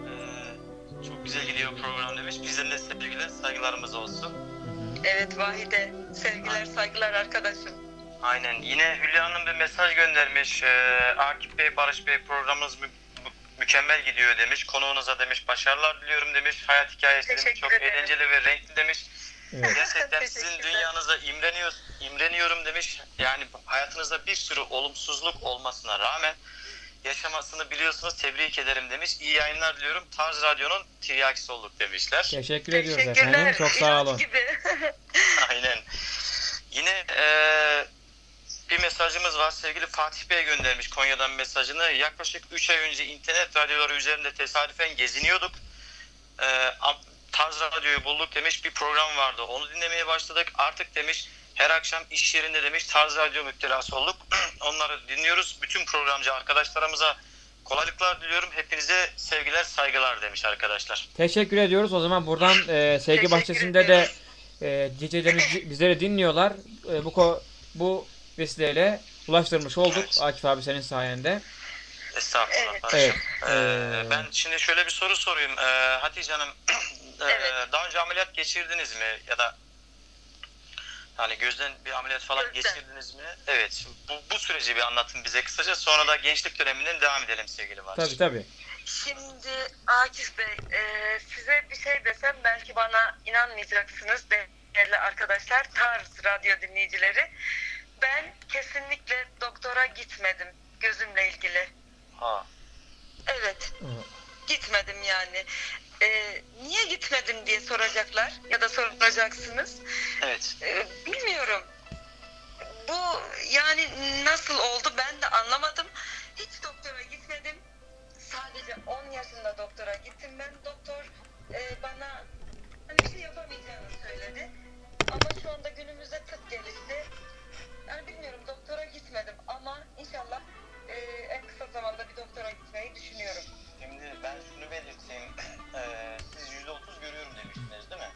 E, çok güzel gidiyor program demiş. Bizden de sevgiler, saygılarımız olsun. Evet Vahide. Sevgiler saygılar arkadaşım. Aynen. Yine Hülya Hanım bir mesaj göndermiş. E, Akif Bey, Barış Bey programınız mü- mü- mükemmel gidiyor demiş. Konuğunuza demiş başarılar diliyorum demiş. Hayat hikayesi demiş. Teşekkür Çok ederim. eğlenceli ve renkli demiş. Evet. Gerçekten sizin Teşekkürler. dünyanıza imreniyor, imreniyorum demiş. Yani hayatınızda bir sürü olumsuzluk olmasına rağmen yaşamasını biliyorsunuz. Tebrik ederim demiş. İyi yayınlar diliyorum. Tarz Radyo'nun tiryakisi olduk demişler. Teşekkür ediyoruz Teşekkürler. efendim. Çok sağ İlaç olun. gibi. Aynen. Yine eee, bir mesajımız var. Sevgili Fatih Bey göndermiş Konya'dan mesajını. Yaklaşık üç ay önce internet radyoları üzerinde tesadüfen geziniyorduk. Eee, am- Tarz Radyo'yu bulduk demiş. Bir program vardı. Onu dinlemeye başladık. Artık demiş her akşam iş yerinde demiş Tarz Radyo müptelası olduk. Onları dinliyoruz. Bütün programcı arkadaşlarımıza kolaylıklar diliyorum. Hepinize sevgiler, saygılar demiş arkadaşlar. Teşekkür ediyoruz. O zaman buradan e, Sevgi Teşekkür Bahçesi'nde de ediyoruz. e, gecelerimiz bizleri dinliyorlar. E, bu ko- bu vesileyle ulaştırmış olduk Evet. Akif abi senin sayende. Estağfurullah. Evet. Barış'ım. Evet. Ee, Ee, ben şimdi şöyle bir soru sorayım. Ee, Hatice Hanım, e, Evet. daha önce ameliyat geçirdiniz mi? Ya da hani gözden bir ameliyat falan Gözden. geçirdiniz mi? Evet. Bu, bu süreci bir anlatın bize kısaca. Sonra da gençlik döneminden devam edelim sevgili Barış. Tabii tabii. Şimdi Akif Bey, e, size bir şey desem belki bana inanmayacaksınız değerli arkadaşlar, Tarz Radyo dinleyicileri. Ben kesinlikle doktora gitmedim gözümle ilgili. Ha. Evet, gitmedim yani. E, niye gitmedim diye soracaklar ya da soracaksınız. Evet. E, bilmiyorum. Bu yani nasıl oldu ben de anlamadım. Hiç doktora gitmedim. Sadece on yaşında doktora gittim ben. Doktor e, bana hani bir şey yapamayacağını söyledi. Ama şu anda günümüzde tıp gelişti. Yani bilmiyorum doktora gitmedim ama inşallah e, en kısa zamanda bir doktora gitmeyi düşünüyorum. Şimdi ben şunu belirteyim. Ee, siz yüzde otuz görüyorum demiştiniz değil mi?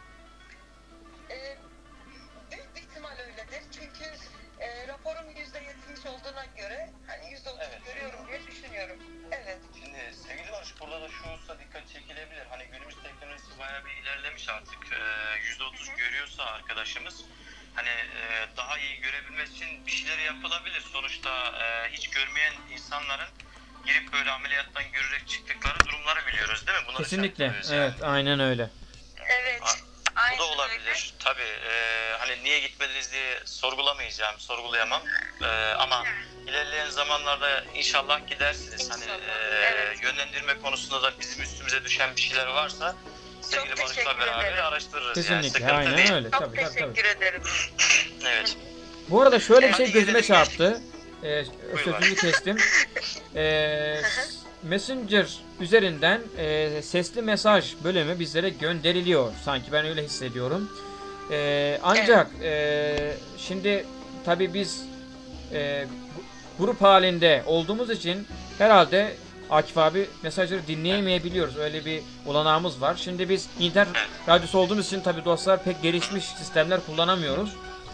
E, büyük bir ihtimal öyledir. Çünkü e, raporum yüzde yetmiş olduğuna göre hani yüzde otuz Evet. görüyorum diye düşünüyorum. Evet. Şimdi sevgili Barış burada da şu olsa dikkat çekilebilir. Hani günümüz teknolojisi bayağı bir ilerlemiş artık. Ee, yüzde otuz görüyorsa arkadaşımız hani e, daha iyi görebilmesi için bir şeyler yapılabilir. Sonuçta e, hiç görmeyen insanların girip böyle ameliyattan görerek çıktıkları durumları biliyoruz değil mi? Bunları Kesinlikle. şartlıyoruz yani. Evet, aynen öyle. Evet. Ha, Aynen Bu da öyle. olabilir. Tabii e, hani niye gitmediniz diye sorgulamayacağım, sorgulayamam. E, ama ilerleyen zamanlarda inşallah gidersiniz. Hani e, Evet. yönlendirme konusunda da bizim üstümüze düşen bir şeyler varsa sevgili Barış'la teşekkür beraber ederim. araştırırız. Kesinlikle. Yani sıkıntı Aynen değil. öyle. Çok Tabii tabii teşekkür tabii. ederim. Evet. Bu arada şöyle bir şey Hadi gözüme gelelim çarptı. Ee, sözünü kestim. Ee, Messenger üzerinden e, sesli mesaj bölümü bizlere gönderiliyor. Sanki ben öyle hissediyorum. Ee, ancak e, şimdi tabii biz e, grup halinde olduğumuz için herhalde Akif abi mesajları dinleyemeyebiliyoruz. Öyle bir olanağımız var. Şimdi biz internet radyosu olduğumuz için tabii dostlar pek gelişmiş sistemler kullanamıyoruz.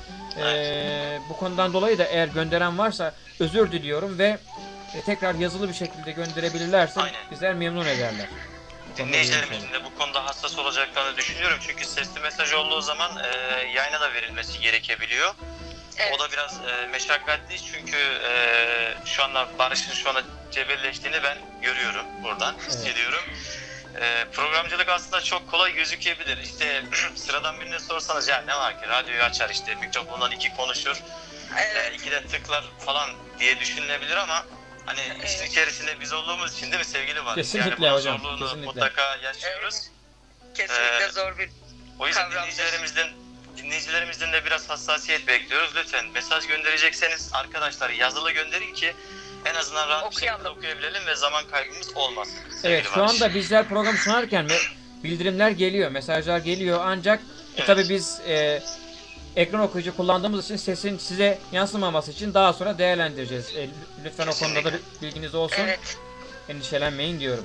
Ee, bu konudan dolayı da eğer gönderen varsa özür diliyorum ve e, tekrar yazılı bir şekilde gönderebilirlerse Aynen. bizler memnun ederler. Dinleyicilerimizin de bu konuda hassas olacaklarını düşünüyorum. Çünkü sesli mesaj olduğu zaman e, yayına da verilmesi gerekebiliyor. Evet. O da biraz e, meşakkatli çünkü e, şu anda Barış'ın şu anda cebelleştiğini ben görüyorum buradan, hissediyorum. E, programcılık aslında çok kolay gözükebilir. İşte sıradan birine sorsanız ya ne var ki radyoyu açar işte mikrofondan iki konuşur, Evet. e, iki de tıklar falan diye düşünülebilir ama Hani işin içerisinde biz olduğumuz için değil mi sevgili var? Kesinlikle yani bunun hocam, zorluğunu kesinlikle. mutlaka yaşıyoruz. Kesinlikle Ee, zor bir O yüzden kavramdır. dinleyicilerimizden dinleyicilerimizden de biraz hassasiyet bekliyoruz. Lütfen mesaj gönderecekseniz arkadaşlar yazılı gönderin ki en azından rahat bir şekilde Okuyalım. okuyabilelim ve zaman kaybımız olmasın. Evet, sevgili şu Barış. anda bizler program sunarken mi bildirimler geliyor, mesajlar geliyor ancak Evet. tabi biz e, ekran okuyucu kullandığımız için sesin size yansımaması için daha sonra değerlendireceğiz. E, lütfen o konuda da bilginiz olsun. Evet. Endişelenmeyin diyorum.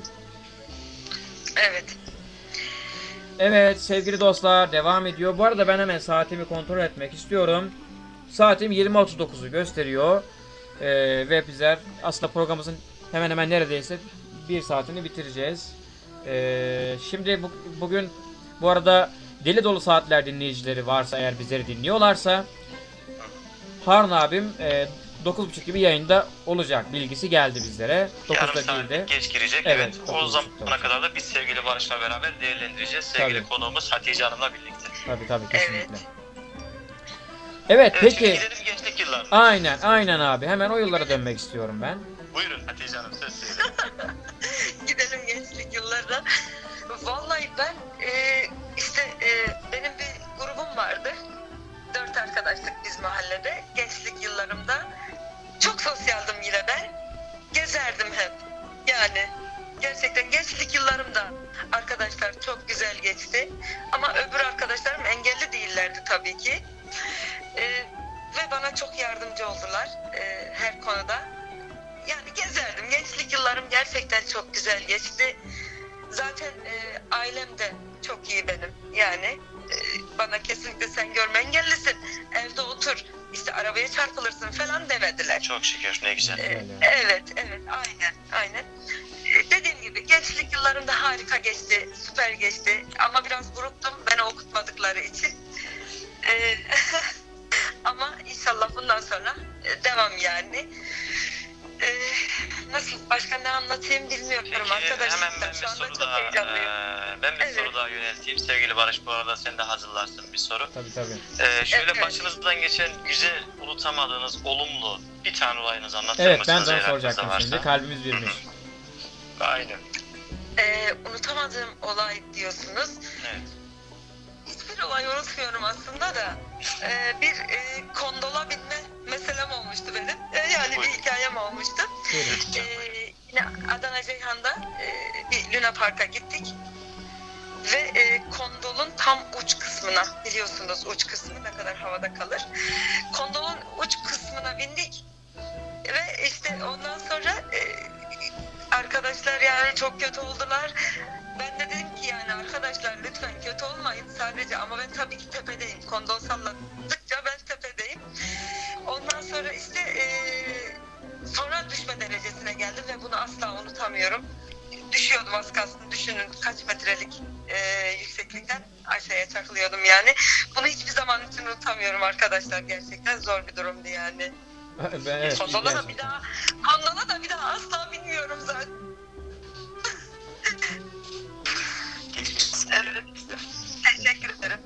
Evet. Evet sevgili dostlar, devam ediyor. Bu arada ben hemen saatimi kontrol etmek istiyorum. Saatim yirmi otuz dokuzu gösteriyor. Ee, ve bizler aslında programımızın hemen hemen neredeyse bir saatini bitireceğiz. Ee, şimdi bu, bugün bu arada Deli Dolu Saatler dinleyicileri varsa, eğer bizleri dinliyorlarsa, Harun abim e, dokuz buçuk gibi yayında olacak bilgisi geldi bizlere. Yarım dokuzda değil de. saat geç girecek. Evet, Evet. dokuz O buçukta zamana olacak. kadar da biz sevgili Barış'la beraber değerlendireceğiz. Sevgili Tabii. konuğumuz Hatice Hanım'la birlikte. Tabii tabii, kesinlikle. Evet. Evet, Evet, şimdi peki. gidelim gençlik yıllarına. Aynen aynen abi. Hemen o yıllara dönmek istiyorum ben. Buyurun Hatice Hanım, söz sizin. Gidelim gençlik yıllarına. Vallahi ben e, işte e, benim bir grubum vardı. Dört arkadaşlık biz mahallede. Gençlik yıllarımda. Çok sosyaldim yine ben. Gezerdim hep. Yani gerçekten gençlik yıllarımda arkadaşlar çok güzel geçti. Ama öbür arkadaşlarım engelli değillerdi tabii ki. E, ve bana çok yardımcı oldular e, her konuda. Yani gezerdim. Gençlik yıllarım gerçekten çok güzel geçti. Zaten e, ailem de çok iyi benim. Yani e, bana kesinlikle sen görme engellisin, evde otur, işte arabaya çarpılırsın falan demediler. Çok şükür, ne güzel. E, evet, evet, aynen, aynen. E, dediğim gibi gençlik yıllarım da harika geçti, süper geçti. Ama biraz buruktum beni okutmadıkları için. E, ama inşallah bundan sonra e, devam yani. Ee, nasıl, başka ne anlatayım bilmiyorum Peki arkadaşlar. hemen ben bir Şu anda soru çok daha heyecanlıyım. eee, ben bir Evet. soru daha yönelteyim. Sevgili Barış, bu arada sen de hazırlarsın bir soru. Tabii tabii. Eee, şöyle Evet. başınızdan geçen güzel, unutamadığınız, olumlu bir tane olayınızı anlatır Evet, ben mısınız? de onu eğer aklınızda soracaktım varsa? şimdi. Kalbimiz birmiş. Aynen. Ee, unutamadığım olay diyorsunuz. Evet. Hiçbir olay unutmuyorum aslında da. Ee, bir e, kondola binme meselem olmuştu benim. Ee, yani bir Buyurun. hikayem olmuştu. Buyurun. Ee, yine Adana Ceyhan'da e, bir Luna Park'a gittik. Ve e, kondolun tam uç kısmına, biliyorsunuz uç kısmı ne kadar havada kalır. Kondolun uç kısmına bindik. Ve işte ondan sonra e, arkadaşlar yani çok kötü oldular. Ben de dedim ki yani arkadaşlar lütfen kötü olmayın sadece, ama ben tabii ki tepedeyim. Kondol salladıkça ben tepedeyim. Ondan sonra işte e, sonra düşme derecesine geldim ve bunu asla unutamıyorum. Düşüyordum az kalsın, düşünün kaç metrelik e, yükseklikten aşağıya çakılıyordum yani. Bunu hiçbir zaman için unutamıyorum arkadaşlar, gerçekten zor bir durumdu yani. Ben, evet, Kondola da gerçekten. bir daha, kondola da bir daha asla bilmiyorum zaten. Evet, teşekkür ederim.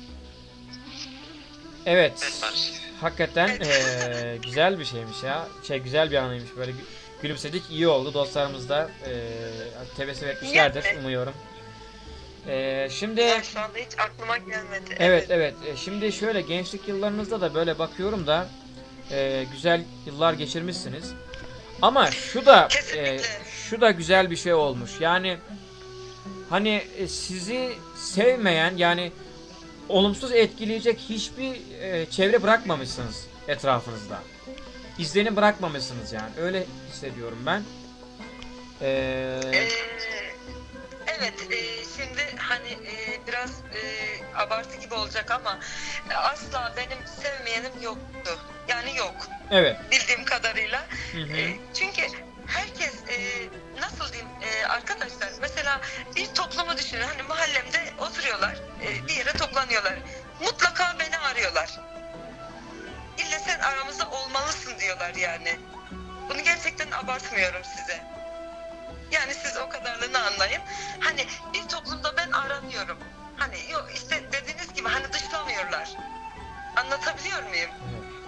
Evet. Evet Barış. Hakikaten eee, güzel bir şeymiş ya. Şey, güzel bir anıymış. Böyle gü- gülümsedik, iyi oldu. Dostlarımız da eee tebessüm etmişlerdir Yani. umuyorum. Eee, şimdi Ya şu anda hiç aklıma gelmedi. evet evet. E, Şimdi şöyle, gençlik yıllarınızda da böyle bakıyorum da eee, güzel yıllar geçirmişsiniz. Ama şu da Kesinlikle. eee, şu da güzel bir şey olmuş. Yani hani e, sizi sevmeyen, yani olumsuz etkileyecek hiçbir e, çevre bırakmamışsınız etrafınızda. İzlenim bırakmamışsınız yani. Öyle hissediyorum ben. Ee, Ee, evet, e, şimdi hani e, biraz e, abartı gibi olacak ama e, asla benim sevmeyenim yoktu. Yani yok. evet. Bildiğim kadarıyla. Hı hı. E, çünkü herkes e, nasıl diyeyim e, arkadaşlar, mesela bir toplumu düşünün, hani mahallemde oturuyorlar, e, bir yere toplanıyorlar, mutlaka beni arıyorlar, illa sen aramızda olmalısın diyorlar yani. Bunu gerçekten abartmıyorum size, yani siz o kadarlığını anlayın. Hani bir toplumda ben aranıyorum, hani yok işte dediğiniz gibi, hani dışlamıyorlar. Anlatabiliyor muyum? Evet.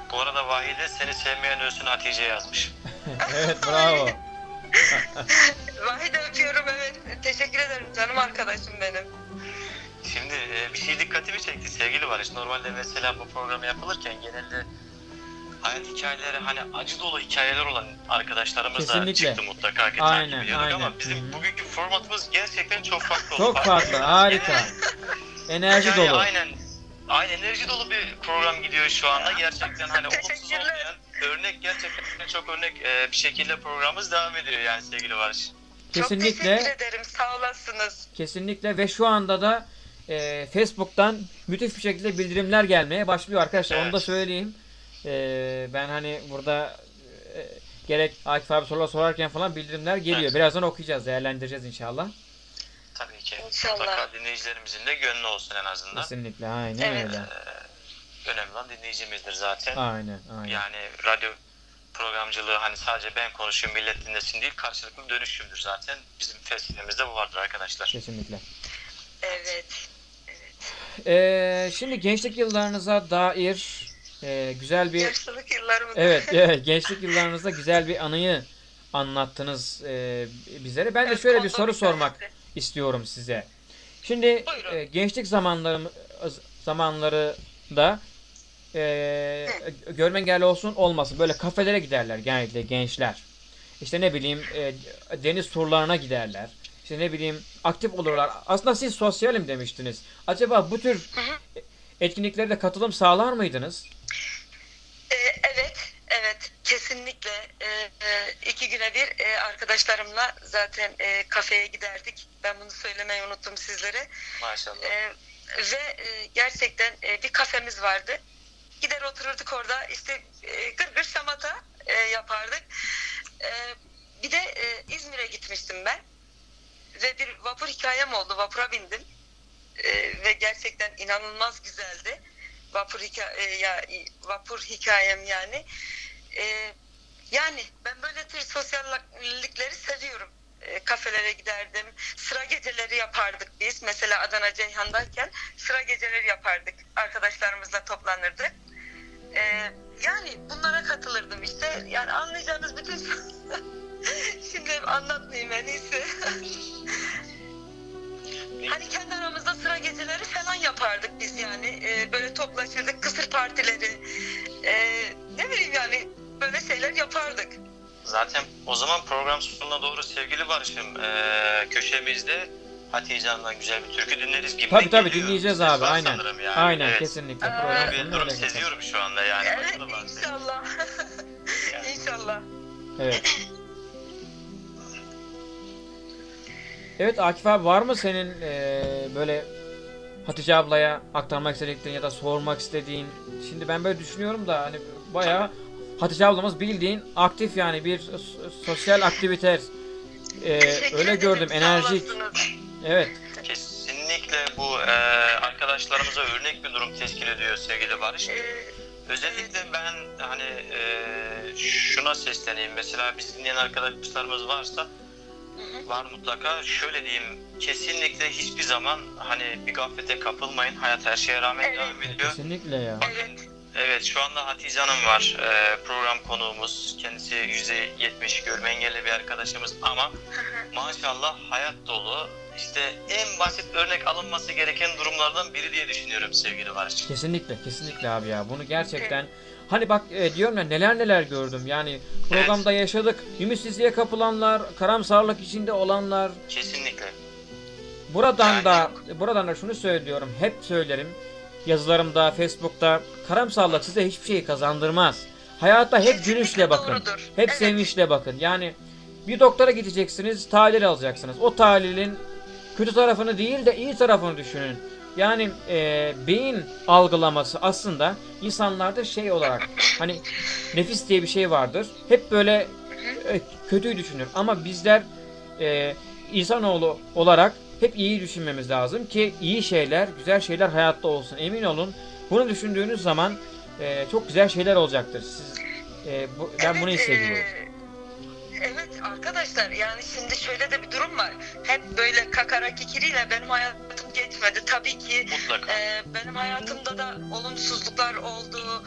Bu arada Vahide seni sevmeyen ölsün Hatice yazmış. Evet, bravo. Vahide öpüyorum, evet. Teşekkür ederim canım arkadaşım benim. Şimdi e, bir şey dikkatimi çekti sevgili Barış. Normalde mesela bu program yapılırken genelde hayat hikayeleri hani acı dolu hikayeler olan arkadaşlarımız da Kesinlikle. çıktı mutlaka ki Aynen, takip ediyorduk aynen. ama bizim Hı-hı. bugünkü formatımız gerçekten çok farklı oldu. Çok farklı, harika. Enerji Yani dolu. aynen. Aynen enerji dolu bir program gidiyor şu anda. Gerçekten hani olumsuz Teşekkürler. olmayan örnek, gerçekten çok örnek e, bir şekilde programımız devam ediyor yani sevgili Barış. Çok Kesinlikle. teşekkür ederim, sağ olasınız. Kesinlikle ve şu anda da e, Facebook'tan müthiş bir şekilde bildirimler gelmeye başlıyor arkadaşlar. Onu da Evet. söyleyeyim. E, ben hani burada e, gerek Akif abi sorular sorarken falan bildirimler geliyor. Evet. Birazdan okuyacağız, değerlendireceğiz inşallah. Tabii ki. İnşallah. Mutlaka dinleyicilerimizin de gönlü olsun en azından. Kesinlikle, aynen Evet. öyle. Ee, önemli olan dinleyicimizdir zaten. Aynen, aynen. Yani radyo programcılığı hani sadece ben konuşayım millet dinlesin değil, karşılıklı dönüşümdür zaten. Bizim felsefemizde bu vardır arkadaşlar. Kesinlikle. Evet. E, şimdi gençlik yıllarınıza dair e, güzel bir Yaşlılık yıllarımda. evet, evet gençlik yıllarınızda güzel bir anıyı anlattınız e, bizlere. Ben de Evet, şöyle bir kondom soru sormak hikayesi. istiyorum size. Şimdi Buyurun. e, gençlik zamanları zamanları da e, görme engelli olsun olmasın böyle kafelere giderler genellikle gençler. İşte ne bileyim e, deniz turlarına giderler. İşte ne bileyim aktif olurlar. Aslında siz sosyalim demiştiniz. Acaba bu tür etkinliklere de katılım sağlar mıydınız? Ee, evet, evet, kesinlikle. Ee, e, iki güne bir e, arkadaşlarımla zaten e, kafeye giderdik. Ben bunu söylemeyi unuttum sizlere. Maşallah. Ee, ve e, gerçekten e, bir kafemiz vardı. Gider otururduk orada, işte e, gırgır şamata e, yapardık. E, bir de e, İzmir'e gitmiştim ben. Ve bir vapur hikayem oldu. Vapura bindim. E, ve gerçekten inanılmaz güzeldi. Vapur hikaye, ya vapur hikayem yani. E, yani ben böyle tür sosyallikleri seviyorum. E, kafelere giderdim. Sıra geceleri yapardık biz. Mesela Adana Ceyhan'dayken sıra geceleri yapardık. Arkadaşlarımızla toplanırdık. E, yani bunlara katılırdım işte. Yani anlayacağınız bütün şimdi anlatmayayım en iyisi. Hani kendi aramızda sıra geceleri falan yapardık biz yani. Ee, böyle toplaşırdık, kısır partileri. Ee, ne bileyim yani böyle şeyler yapardık. Zaten o zaman program sonuna doğru sevgili Barış'ım e, köşemizde Hatice Hanım'dan güzel bir türkü dinleriz gibi. Tabii tabii geliyor. dinleyeceğiz Ses abi var aynen. sanırım yani. Aynen Evet. kesinlikle. Aa, Program Böyle bir sonuna durum öyle geçer. seziyorum şu anda yani. Evet, Bakalım artık. inşallah. İnşallah. Evet. Evet Akif abi var mı senin e, böyle Hatice ablaya aktarmak istediklerin ya da sormak istediğin? Şimdi ben böyle düşünüyorum da hani bayağı Hatice ablamız bildiğin aktif yani bir s- sosyal aktiviter. E, Teşekkür öyle ederim, gördüm sağ enerjik. olasınız. Evet. Kesinlikle bu e, arkadaşlarımıza örnek bir durum teşkil ediyor sevgili Barış. Ee, Özellikle ben hani e, şuna sesleneyim. Mesela biz dinleyen arkadaşlarımız varsa var mutlaka. Şöyle diyeyim. Kesinlikle hiçbir zaman hani bir gaflete kapılmayın. Hayat her şeye rağmen Evet. devam ediyor. Kesinlikle ya. evet. Evet şu anda Hatice Hanım var. E, program konuğumuz. Kendisi yüzde yetmiş görme engelli bir arkadaşımız ama maşallah hayat dolu. İşte en basit örnek alınması gereken durumlardan biri diye düşünüyorum sevgili Barış. Kesinlikle kesinlikle abi ya. Bunu gerçekten hani bak e, diyorum ya neler neler gördüm. Yani programda yaşadık. Ümitsizliğe kapılanlar, karamsarlık içinde olanlar. Kesinlikle. Buradan da buradan da şunu söylüyorum. Hep söylerim. Yazılarımda, Facebook'ta karamsarlık size hiçbir şey kazandırmaz. Hayata hep Kesinlikle gülüşle bakın. doğrudur. Hep Evet. sevinçle bakın. Yani bir doktora gideceksiniz, tahlil alacaksınız. O tahlilin kötü tarafını değil de iyi tarafını düşünün. Yani e, beyin algılaması aslında insanlarda şey olarak hani nefis diye bir şey vardır. Hep böyle e, kötüyü düşünür. Ama bizler e, insanoğlu olarak hep iyi düşünmemiz lazım ki iyi şeyler, güzel şeyler hayatta olsun. Emin olun bunu düşündüğünüz zaman e, çok güzel şeyler olacaktır. Siz, e, bu, ben Evet, bunu hissediyorum. e, Evet arkadaşlar yani şimdi şöyle de bir durum var. Hep böyle kakara kikiriyle benim hayatım geçmedi. Tabii ki Mutlaka. e, benim hayatımda da olumsuzluklar oldu.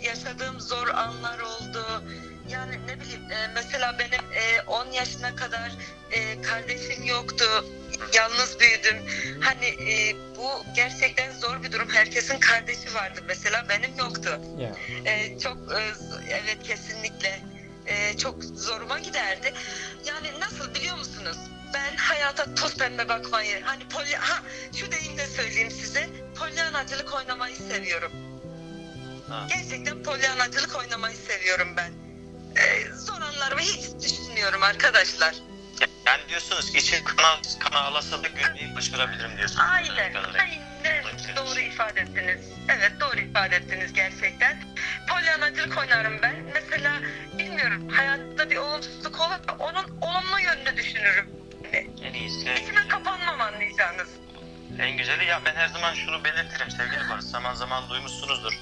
yaşadığım zor anlar oldu. Yani ne bileyim e, mesela benim e, on yaşına kadar e, kardeşim yoktu. Yalnız büyüdüm. Hani e, bu gerçekten zor bir durum. Herkesin kardeşi vardı mesela, benim yoktu. Ya. E, çok e, evet kesinlikle e, çok zoruma giderdi. Yani nasıl biliyor musunuz? Ben hayata toz pembe bakmayı, hani polya, ha şu deyim de söyleyeyim size, polyanacılık oynamayı seviyorum. Ha. Gerçekten polyanacılık oynamayı seviyorum ben. Ee, zor anlarımı hiç düşünmüyorum arkadaşlar. Yani diyorsunuz içim kana, kana alasa da gülmeyi başarabilirim diyorsunuz. Aynen, aynen doğru ifade ettiniz. Evet doğru ifade ettiniz gerçekten. Polyanacılık oynarım ben. Mesela bilmiyorum, hayatta bir olumsuzluk olur, onun olumlu yönünü düşünürüm. En iyisi. İçime kapanmam, anlayacağınız. En güzeli, ya ben her zaman şunu belirtirim sevgili Barış, zaman zaman duymuşsunuzdur.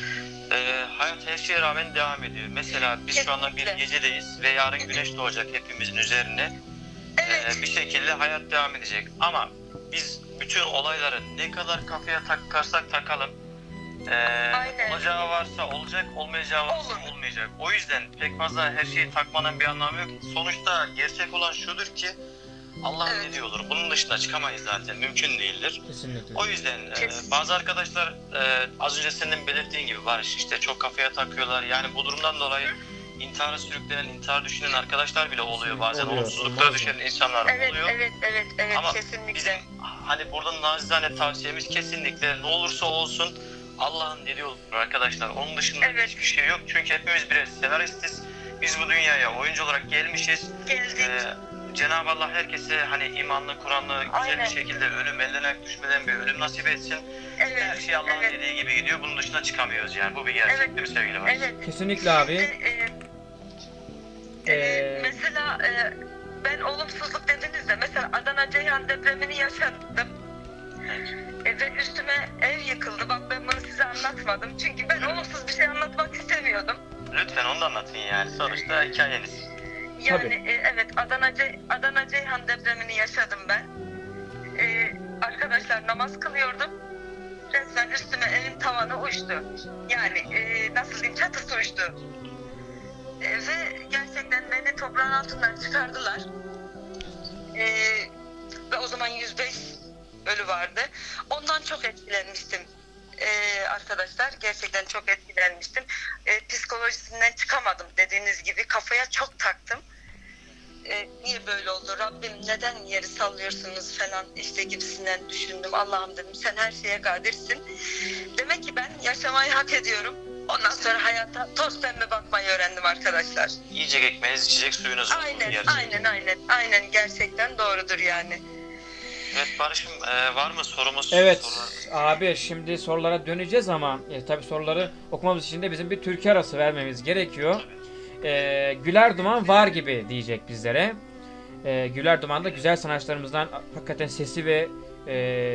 Ee, hayat her şeye rağmen devam ediyor. Mesela biz şu anda bir Kesinlikle. gecedeyiz ve yarın güneş doğacak hepimizin üzerine. Evet. Ee, bir şekilde hayat devam edecek. Ama biz bütün olayları ne kadar kafaya takarsak takalım, ee, Aynen. olacağı varsa olacak, olmayacağı varsa Olur. olmayacak. O yüzden pek fazla her şeyi takmanın bir anlamı yok. Sonuçta gerçek olan şudur ki Allah'ın Evet. dediği olur. Bunun dışına çıkamayız zaten. Mümkün değildir. Kesinlikle. O yüzden e, Kesin. bazı arkadaşlar e, az önce senin belirttiğin gibi Barış, işte çok kafaya takıyorlar. Yani bu durumdan dolayı intihara sürüklenen, intihar düşünen arkadaşlar bile oluyor. Bazen Oluyor, olumsuzluklara olmaz mı? düşen insanlar Evet, oluyor. evet, evet, evet, Ama kesinlikle. bizim hani buradan nacizane tavsiyemiz kesinlikle ne olursa olsun Allah'ın dediği olur arkadaşlar. Onun dışında Evet. hiçbir şey yok. Çünkü hepimiz birer senaristiz. Biz bu dünyaya oyuncu olarak gelmişiz. Geldik. Ee, Cenab-ı Allah herkese hani imanlı, Kur'anlı, güzel Aynen. bir şekilde ölüm, elden ayak düşmeden bir ölüm nasip etsin. Evet, Her şey Allah'ın evet. dediği gibi gidiyor. Bunun dışına çıkamıyoruz yani. Bu bir gerçek Evet. değil mi sevgili Barış? Evet. Kesinlikle abi. Şimdi, e, e, Ee, mesela e, ben olumsuzluk dediğinizde mesela Adana Ceyhan depremini yaşadım. E, ve üstüme ev yıkıldı. Bak ben bunu size anlatmadım. Çünkü ben olumsuz bir şey anlatmak istemiyordum. Lütfen onu da anlatın yani. Sonuçta hikayeniz. Yani Tabii. e, evet Adana, Ce- Adana Ceyhan depremini yaşadım ben. E, arkadaşlar namaz kılıyordum. Resmen üstüme evin tavanı uçtu. Yani e, nasıl diyeyim, çatısı uçtu. E, ve gerçekten beni toprağın altından çıkardılar. E, ve o zaman yüz beş ölü vardı. Ondan çok etkilenmiştim. Ee, arkadaşlar gerçekten çok etkilenmiştim. Ee, psikolojisinden çıkamadım, dediğiniz gibi kafaya çok taktım. Ee, niye böyle oldu Rabbim, neden yeri sallıyorsunuz falan işte gibisinden düşündüm. Allah'ım dedim, sen her şeye kadirsin. Demek ki ben yaşamayı hak ediyorum. Ondan sonra hayata toz pembe bakmayı öğrendim arkadaşlar. Yiyecek ekmeğiniz, içecek suyunuz olsun. Aynen, gerçekten. aynen, aynen, aynen gerçekten doğrudur yani. Evet Barış'ım, e, var mı sorumuz? Evet Sorular? abi, şimdi sorulara döneceğiz ama e, tabi soruları okumamız için de bizim bir türkü arası vermemiz gerekiyor. E, Güler Duman var gibi diyecek bizlere. E, Güler Duman da güzel sanatçılarımızdan, hakikaten sesi ve e,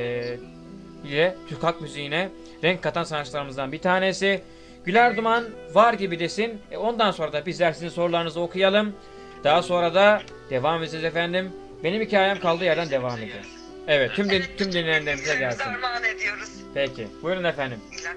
ile Türk halk müziğine renk katan sanatçılarımızdan bir tanesi. Güler Duman var gibi desin. E, ondan sonra da bizler sizin sorularınızı okuyalım. Daha sonra da devam edeceğiz efendim. Benim hikayem kaldığı yerden devam ediyor. Evet, tüm din, Evet, tüm dinleyenlerimize bilgisayarımızı gelsin. armağan ediyoruz. Peki, buyurun efendim. Güzel.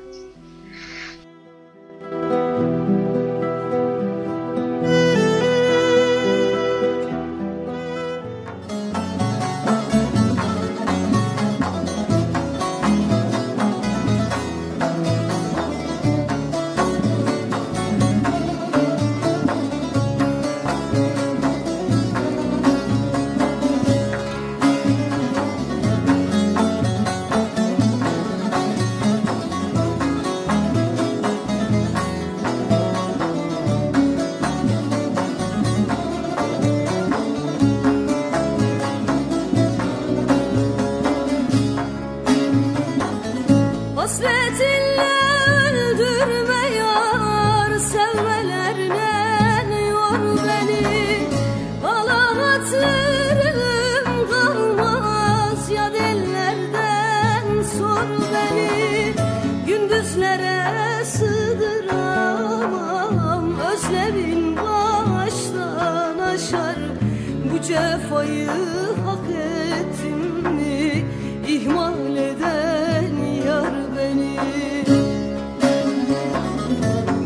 Hasretinle öldürme yar, sevmelerle yor beni. Hala hatırım kalmaz, ya ellerden sor beni. Gündüzlere sığdıramam, özlemin baştan aşar. Bu cefayı hak ettim mi, ihmal eden yar beni.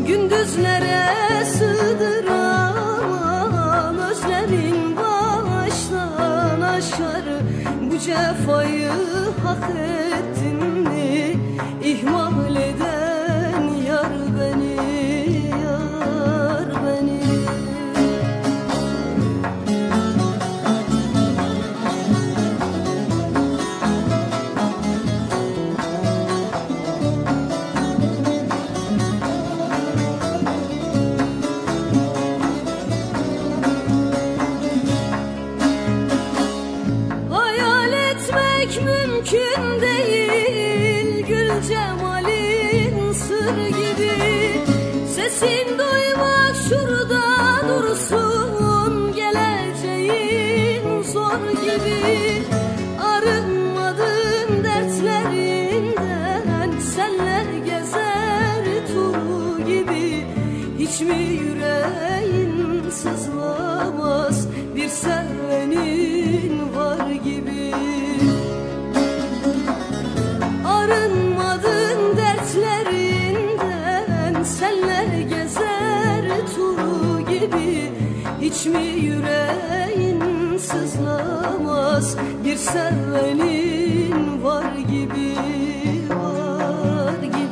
cefayı hak ettin mi? İhmal eden yar beni, yar beni. Hayal etmek mümkün değil, gül cemalin sır gibi. Sesin duymak şurada dursun, geleceğin zor gibi. Arınmadın dertlerinden, senle gezer turu gibi. Hiç mi yüreğin sızlamaz, bir sevenin var gibi. Arınmadın dertlerinden, senle gezer turu gibi. Hiç mi yüreğin sızlamaz, bir sevenin var gibi, var gibi.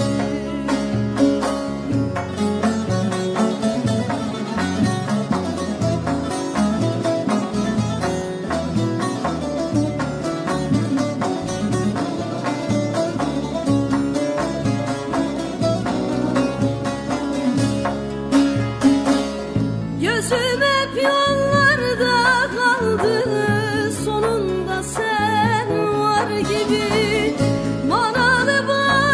Gözüm hep yollarda kaldı, sonunda sen var gibi. Manalı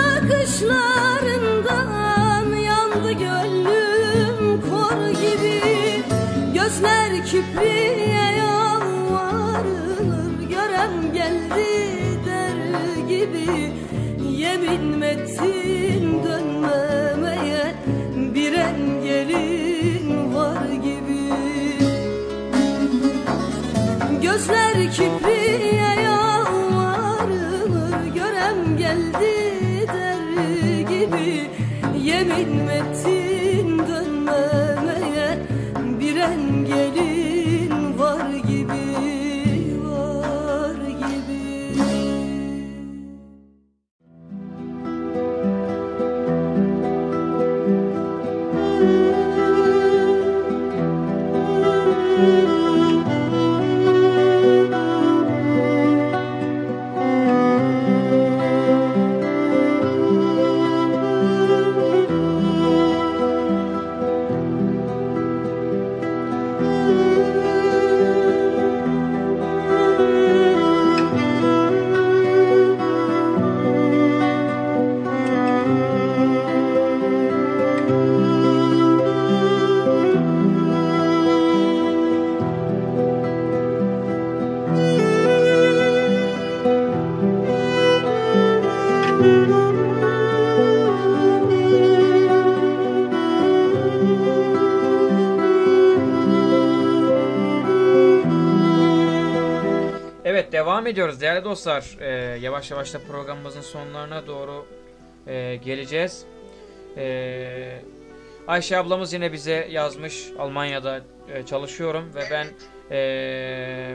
bakışlarından yandı gönlüm kor gibi. Gözler kipriye yalvarır, görem geldi der gibi. Yemin ettin dönmemeye, bir engelin var gibi. Gözler kipriye yalvarır, görem geldi der gibi. Yemin ettin dönmemeye, bir engelin var gibi, var gibi. Evet, devam ediyoruz değerli dostlar. Ee, yavaş yavaş da programımızın sonlarına doğru e, geleceğiz. Ee, Ayşe ablamız yine bize yazmış. Almanya'da e, çalışıyorum ve ben e,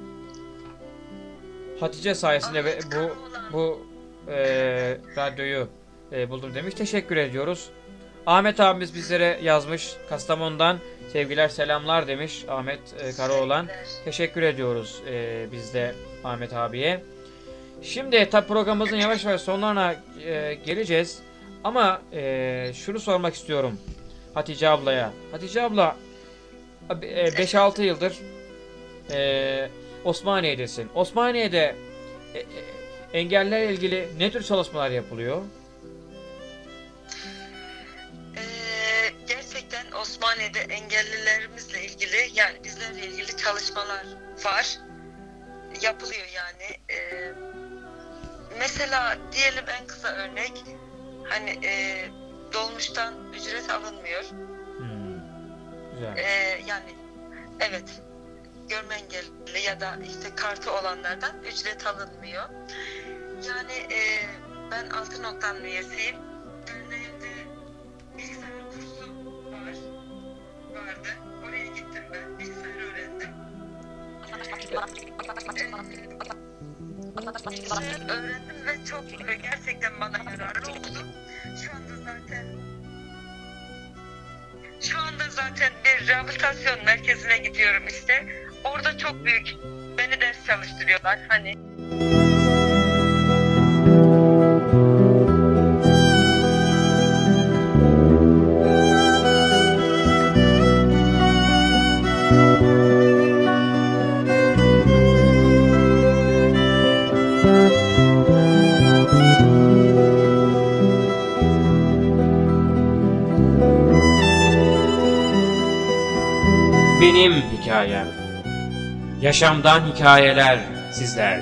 Hatice sayesinde ve bu bu e, radyoyu e, buldum demiş. Teşekkür ediyoruz. Ahmet abimiz bizlere yazmış. Kastamonu'dan sevgiler selamlar demiş Ahmet e, Karaoğlan. Teşekkür ediyoruz e, biz de Ahmet abiye. Şimdi tabi programımızın yavaş yavaş sonlarına e, geleceğiz. Ama e, şunu sormak istiyorum Hatice ablaya. Hatice abla beş altı yıldır e, Osmaniye'desin. Osmaniye'de e, e, engellerle ilgili ne tür çalışmalar yapılıyor? Gerçekten Osmaniye'de engellilerimizle ilgili, yani bizlerle ilgili çalışmalar var. Yapılıyor yani. Ee, mesela diyelim en kısa örnek, hani e, dolmuştan ücret alınmıyor. Hmm, güzel. Ee, yani evet, görme engelli ya da işte kartı olanlardan ücret alınmıyor. Yani e, ben Altın Ok'tan üyesiyim. Derneğimde bilgisayar kursu var, vardı. Oraya gittim ben, bilgisayar öğrendim. Ee, öğrendim ve çok e, gerçekten bana yararlı oldu. Şu anda zaten şu anda zaten bir rehabilitasyon merkezine gidiyorum işte. Orada çok büyük beni ders çalıştırıyorlar hani. Benim hikayem. Yaşamdan hikayeler sizler.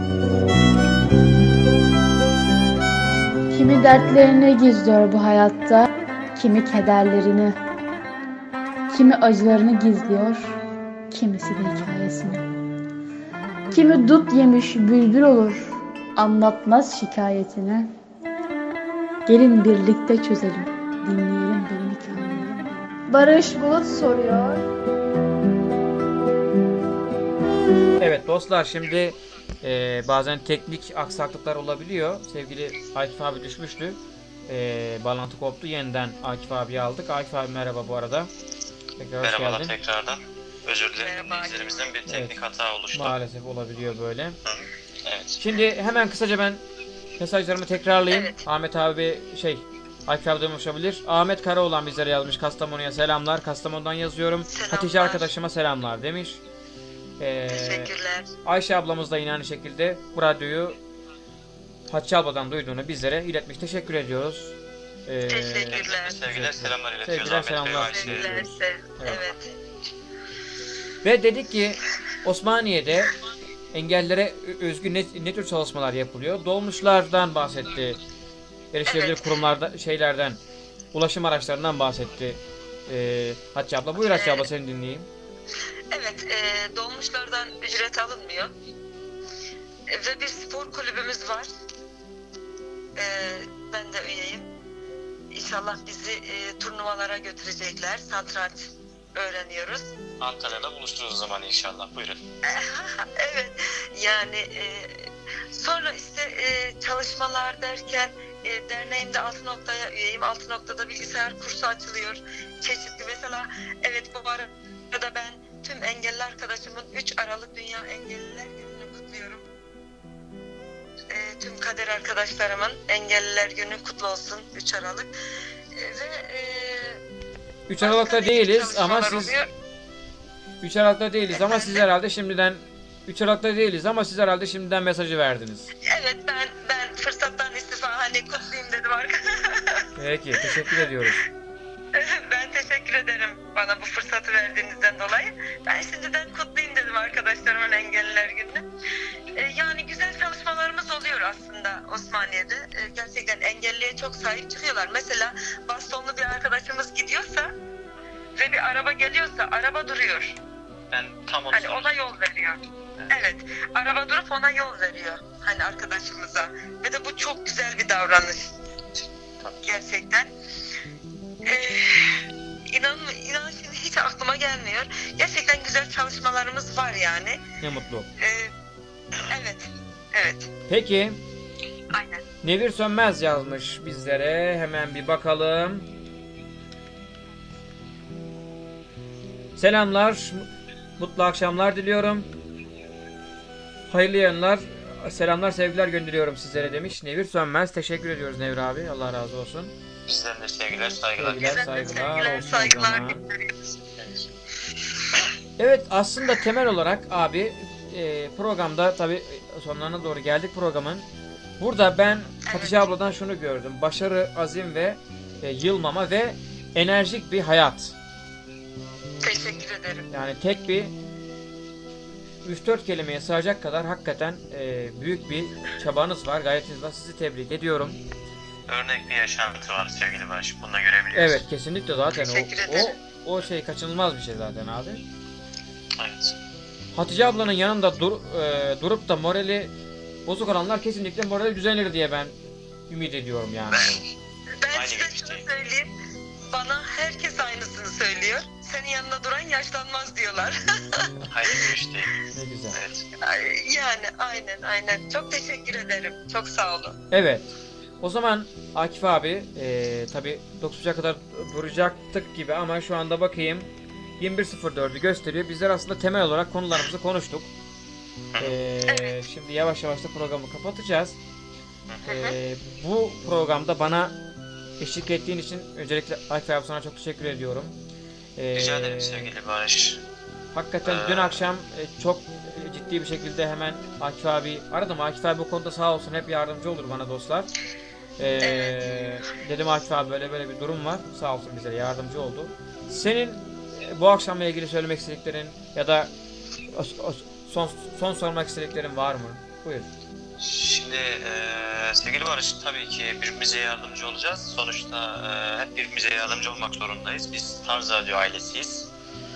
Kimi dertlerini gizliyor bu hayatta, kimi kederlerini. Kimi acılarını gizliyor, kimisi de hikayesini. Kimi dut yemiş bülbül olur, anlatmaz şikayetini. Gelin birlikte çözelim, dinleyelim benim hikayemi. Barış Bulut soruyor. Evet dostlar, şimdi e, bazen teknik aksaklıklar olabiliyor. Sevgili Akif abi düşmüştü. E, bağlantı koptu. Yeniden Akif abi aldık. Akif abi merhaba bu arada. Tekrar hoş Merhabalar geldin. tekrardan. Özür dilerim. Merhaba. Dinleyicilerimizden bir teknik Evet. hata oluştu. Maalesef olabiliyor böyle. Hı. Evet. Şimdi hemen kısaca ben mesajlarımı tekrarlayayım. Evet. Ahmet abi şey Akif abi duymuş. Ahmet Karaoğlan bizlere yazmış. Kastamonu'ya selamlar. Kastamonu'dan yazıyorum. Selamlar. Hatice arkadaşıma selamlar demiş. Ee, Teşekkürler. Ayşe ablamız da yine aynı şekilde bu radyoyu Hatice abladan duyduğunu bizlere iletmiş. Teşekkür ediyoruz. Ee, Teşekkürler. Sevgiler, selamlar iletiyoruz Sevgiler, Ahmet Bey ve selamlar. Ayşe'ye. Sevgiler, sev. Evet. Evet. Ve dedik ki Osmaniye'de engellilere özgü ne, ne tür çalışmalar yapılıyor? Dolmuşlardan bahsetti. Erişilebilir Evet. kurumlarda şeylerden, ulaşım araçlarından bahsetti. Ee, Hatice abla, buyur Hatice abla, seni dinleyeyim. Evet, e, dolmuşlardan ücret alınmıyor. E, ve bir spor kulübümüz var. E, ben de üyeyim. İnşallah bizi e, turnuvalara götürecekler. Satranç öğreniyoruz. Antalya'da buluştururuz o zaman inşallah. Buyurun. Evet, yani e, sonra işte e, çalışmalar derken e, derneğimde altı noktaya üyeyim. altı noktada bilgisayar kursu açılıyor. Çeşitli mesela, evet bu arada ben tüm engelli arkadaşımın üç Aralık Dünya Engelliler Günü'nü kutluyorum. E, tüm kader arkadaşlarımın Engelliler Günü kutlu olsun, üç Aralık. E, ve e, üç Aralık'ta değiliz ama çalışmalar siz oluyor. üç Aralık'ta değiliz ama siz herhalde şimdiden üç Aralık'ta değiliz ama siz herhalde şimdiden mesajı verdiniz. Evet, ben ben fırsattan istifa hani kutlayayım dedim arkadaşlar. Peki, teşekkür ediyoruz. Ben teşekkür ederim bana bu fırsatı verdiğinizden dolayı. Ben şimdiden kutlayayım dedim arkadaşlarımın Engelliler Günü'nü. Ee, yani güzel çalışmalarımız oluyor aslında Osmaniye'de. Ee, gerçekten engelliye çok sahip çıkıyorlar. Mesela bastonlu bir arkadaşımız gidiyorsa ve bir araba geliyorsa araba duruyor. Ben tam onu Hani ona yol veriyor. Evet, araba durup ona yol veriyor hani arkadaşımıza. Ve de bu çok güzel bir davranış. Gerçekten. Ee, inan, inan şimdi hiç aklıma gelmiyor. Gerçekten güzel çalışmalarımız var yani. Ne mutlu. Ee, evet, evet. Peki, Aynen. Nevir Sönmez yazmış bizlere. Hemen bir bakalım. Selamlar. Mutlu akşamlar diliyorum. Hayırlı yayınlar. Selamlar, sevgiler gönderiyorum sizlere demiş Nevir Sönmez. Teşekkür ediyoruz Nevir abi. Allah razı olsun. Bizden de sevgiler, saygılar. Sevgiler, Güzel saygılar sevgiler, olsun o saygılar zaman. gönderiyoruz. Evet, aslında temel olarak abi e, programda tabi sonlarına doğru geldik programın. Burada ben Hatice abladan şunu gördüm. Başarı, azim ve e, yılmama ve enerjik bir hayat. Teşekkür ederim. Yani tek bir üç dört kelimeye sığacak kadar hakikaten e, büyük bir çabanız var. Gayretiniz var. Sizi tebrik ediyorum. Örnek bir yaşantı var sevgili Barış. Bunu da görebiliyoruz. Evet, kesinlikle zaten Teşekkür o, ederim. o o şey kaçınılmaz bir şey zaten abi. Evet. Hatice ablanın yanında dur, e, durup da morali bozuk olanlar kesinlikle morali düzelir diye ben ümit ediyorum yani. Ben Aynı size görüşteyim. şunu söyleyeyim. Bana herkes aynısını söylüyor. senin yanında duran yaşlanmaz diyorlar. Hayır bir iş değil. Ne güzel. Evet. Yani aynen aynen. Çok teşekkür ederim. Çok sağ olun. Evet. O zaman Akif abi e, tabi dokuz'a kadar duracaktık gibi ama şu anda bakayım yirmi bir sıfır dördü gösteriyor. Bizler aslında temel olarak konularımızı konuştuk. E, şimdi yavaş yavaş da programı kapatacağız. E, bu programda bana eşlik ettiğin için öncelikle Akif abi sana çok teşekkür ediyorum. E, Rica ederim sevgili Barış. Hakikaten dün akşam e, çok e, ciddi bir şekilde hemen Akif abi aradım. Akif abi bu konuda sağ olsun hep yardımcı olur bana dostlar. Ee, Evet. Dedim Akif abi böyle böyle bir durum var. Sağ olsun bize yardımcı oldu. Senin e, bu akşamla ilgili söylemek istediklerin ya da o- o- son son sormak istediklerin var mı? Buyur. Şimdi e, sevgili Barış, tabii ki birbirimize yardımcı olacağız. Sonuçta e, hep birbirimize yardımcı olmak zorundayız. Biz Tarz Radyo ailesiyiz.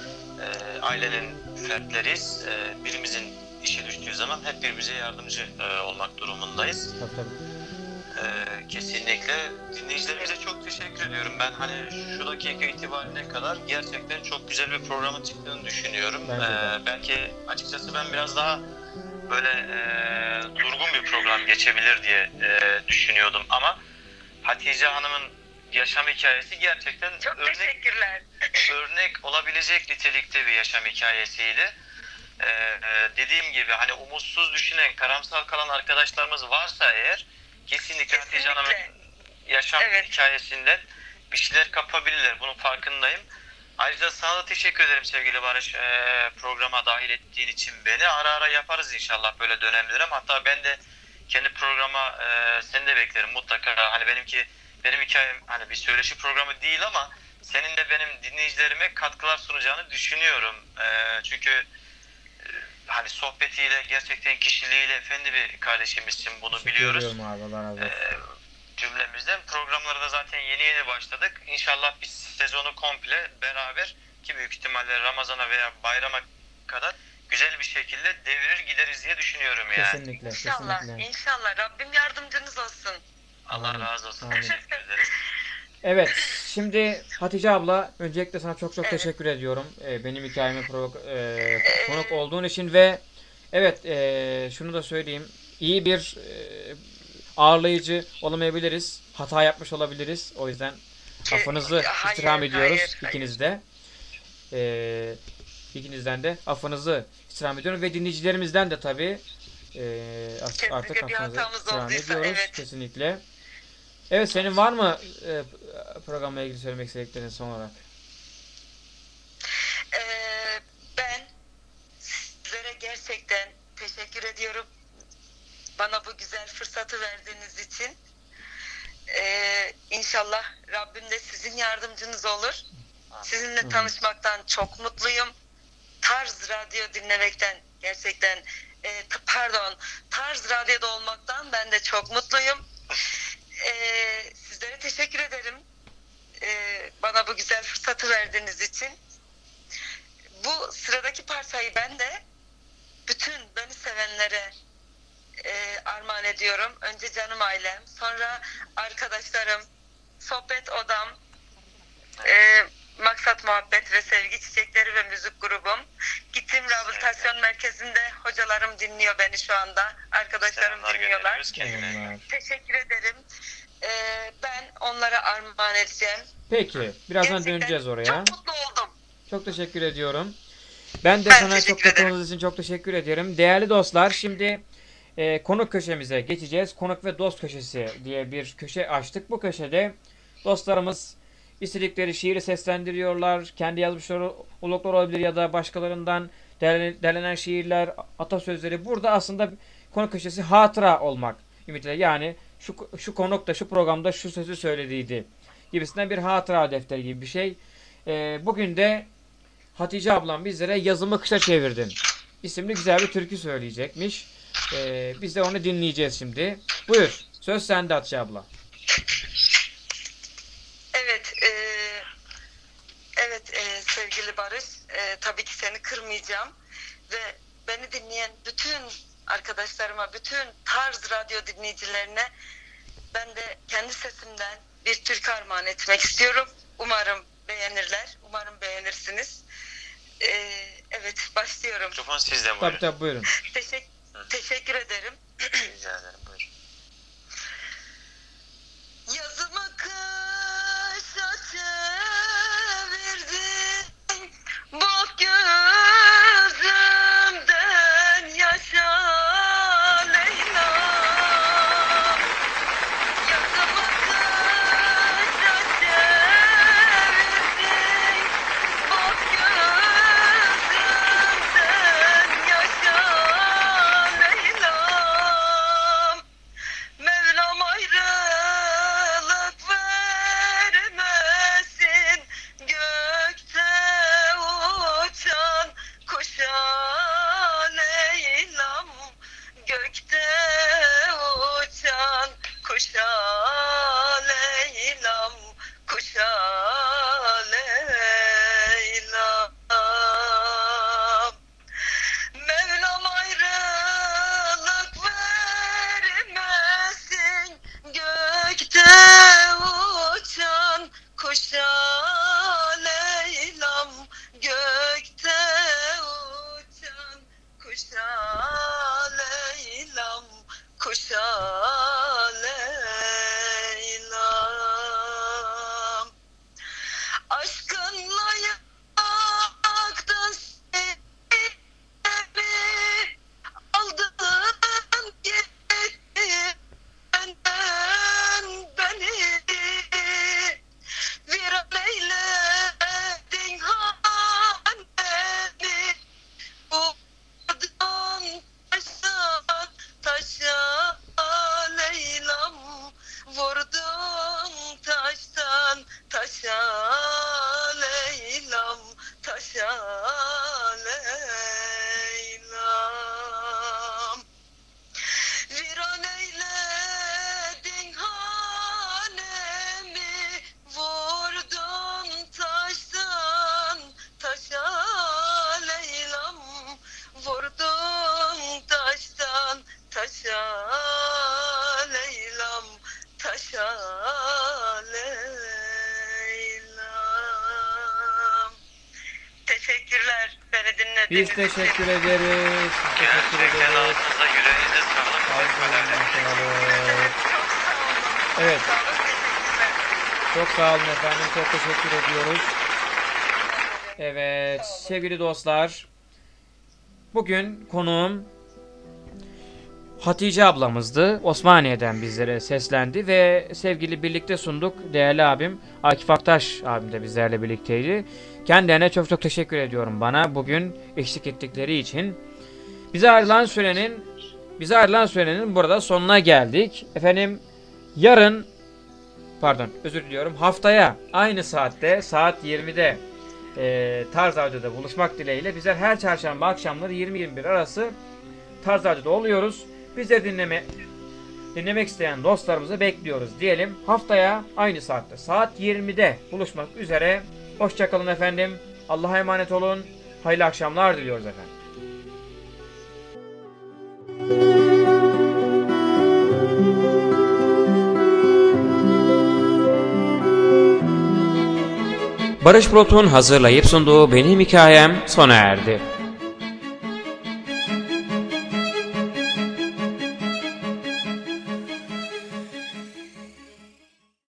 E, ailenin fertleriyiz. E, birimizin işe düştüğü zaman hep birbirimize yardımcı e, olmak durumundayız. Tabii tabii. Ee, kesinlikle dinleyicilerimize çok teşekkür ediyorum. Ben hani şu dakika itibariyle kadar gerçekten çok güzel bir programın çıktığını düşünüyorum. Bence de. Ee, belki açıkçası ben biraz daha böyle e, durgun bir program geçebilir diye e, düşünüyordum ama Hatice Hanım'ın yaşam hikayesi gerçekten Çok örnek teşekkürler. örnek olabilecek nitelikte bir yaşam hikayesiydi. Ee, e, dediğim gibi hani umutsuz düşünen, karamsar kalan arkadaşlarımız varsa eğer kesinlikle Hatice Hanım'ın Kesinlikle. yaşam Evet. hikayesinden bir şeyler kapabilirler. Bunun farkındayım. Ayrıca sana da teşekkür ederim sevgili Barış. Ee, programa dahil ettiğin için beni. Ara ara yaparız inşallah böyle dönemlerim. Hatta ben de kendi programa e, seni de beklerim mutlaka. Hani benimki benim hikayem hani bir söyleşi programı değil ama senin de benim dinleyicilerime katkılar sunacağını düşünüyorum. E, çünkü e, hani sohbetiyle gerçekten kişiliğiyle efendi bir kardeşimizsin, bunu Teşekkür biliyoruz. ediyorum abi, Allah razı olsun. Ee, cümlemizden programlara da zaten yeni yeni başladık. İnşallah biz sezonu komple beraber ki büyük ihtimalle Ramazan'a veya bayrama kadar güzel bir şekilde devirir gideriz diye düşünüyorum yani. Kesinlikle, İnşallah. kesinlikle. İnşallah. Rabbim yardımcınız olsun. Allah Amin. razı olsun. Amin. Teşekkür ederiz. Evet, şimdi Hatice abla öncelikle sana çok çok Evet. teşekkür ediyorum. Ee, benim hikayeme pro- e, konuk olduğun için ve evet e, şunu da söyleyeyim. İyi bir e, ağırlayıcı olamayabiliriz. Hata yapmış olabiliriz. O yüzden Ke- affınızı Hayır, istirham ediyoruz hayır, hayır. ikiniz de. Ee, ikinizden de affınızı istirham ediyorum ve dinleyicilerimizden de tabii e, as- Kesinlikle artık bir affınızı hatamız istirham olduysa, ediyoruz. evet. Kesinlikle. Evet, senin var mı e, programla ilgili söylemek istediklerin son olarak? Ee, ben sizlere gerçekten teşekkür ediyorum. Bana bu güzel fırsatı verdiğiniz için. Ee, İnşallah Rabbim de sizin yardımcınız olur. Sizinle tanışmaktan çok mutluyum. Tarz Radyo dinlemekten gerçekten e, t- pardon Tarz Radyo'da olmaktan ben de çok mutluyum. Ee, sizlere teşekkür ederim. Ee, bana bu güzel fırsatı verdiğiniz için. Bu sıradaki parçayı ben de bütün beni sevenlere e, armağan ediyorum. Önce canım ailem, sonra arkadaşlarım, sohbet odam, e, maksat muhabbet ve sevgi çiçekleri ve müzik grubum. Gittiğim rehabilitasyon merkezinde hocalarım dinliyor beni şu anda. Arkadaşlarım Selamlar dinliyorlar. gönderiyoruz kendine. Eyvallah. Teşekkür ederim. E, ben onlara armağan edeceğim. Peki, birazdan Gerçekten döneceğiz oraya. Çok mutlu oldum. Çok teşekkür ediyorum. Ben de Ben sana çok teşekkür ederim. katıldığınız için çok teşekkür ediyorum. Değerli dostlar, şimdi e, konuk köşemize geçeceğiz. Konuk ve dost köşesi diye bir köşe açtık. Bu köşede dostlarımız istedikleri şiiri seslendiriyorlar. Kendi yazmışları oluklar olabilir ya da başkalarından derlen- derlenen şiirler, atasözleri. Burada aslında konuk köşesi hatıra olmak ümitleri. Yani şu, şu konuk da şu programda şu sözü söylediydi gibisinden bir hatıra defteri gibi bir şey. E, bugün de Hatice ablam bizlere Yazımı Kışa Çevirdin isimli güzel bir türkü söyleyecekmiş. Ee, biz de onu dinleyeceğiz şimdi. Buyur. Söz sende Hatice abla. Evet, e, evet e, sevgili Barış, e, tabii ki seni kırmayacağım ve beni dinleyen bütün arkadaşlarıma, bütün Tarz Radyo dinleyicilerine ben de kendi sesimden bir türkü armağan etmek istiyorum. Umarım beğenirler. Umarım beğenirsiniz. Ee, evet, başlıyorum. Mikrofon sizde, buyurun. Tabii tabii buyurun. Teşekkür, teşekkür ederim. Rica ederim, buyurun. Yazımı kışa çevirdin, bak gözümden yaşa Leyla. Yazımı kışa çevirdin, bak gözümden yaşa Leyla. Mevlam ayrılık vermesin, gökte uçan kuşa Leyla'm, gökte uçan kuşa Leyla'm, kuşa Leyla'm. Mevlam ayrılık vermesin, gökte uçan kuşa Leyla'm, gökte uçan kuşa Leyla'm, kuşa Leyla'm. Aşkınla yaktın seni, aldın gittin benden beni, viran eyledin hanemi, vurdun taştan taşa Leyla'm, vurdun taştan taşa Leyla'm, taşa Leyla'm. Viran eyledin hanemi, vurdun taştan taşa Leyla'm, vurdun taştan taşa Leyla'm, taşa Leyla'm. Teşekkürler beni dinlediğiniz Biz için. teşekkür ederiz. Teşekkür Gerçekten ederiz. ağzınıza, yüreğinize sağlık. Ağzınıza sağlık. Çok sağ olun. Evet. Sağ olun. Teşekkürler. Çok sağ olun efendim. Çok teşekkür ediyoruz. Evet sevgili dostlar. Bugün konuğum Hatice ablamızdı. Osmaniye'den bizlere seslendi ve sevgili birlikte sunduk. Değerli abim Akif Aktaş abim de bizlerle birlikteydi. Kendilerine çok çok teşekkür ediyorum bana bugün eşlik ettikleri için. Bize ayrılan sürenin bize ayrılan sürenin burada sonuna geldik. Efendim yarın pardon özür diliyorum haftaya aynı saatte saat yirmide e, Tarz Radyo'da buluşmak dileğiyle bizler her çarşamba akşamları yirmi yirmi bir arası Tarz Radyo'da oluyoruz. Bizleri dinleme, dinlemek isteyen dostlarımızı bekliyoruz diyelim. Haftaya aynı saatte saat yirmide buluşmak üzere. Hoşçakalın efendim. Allah'a emanet olun. Hayırlı akşamlar diliyoruz efendim. Barış Bulut'un hazırlayıp sunduğu Benim Hikayem sona erdi.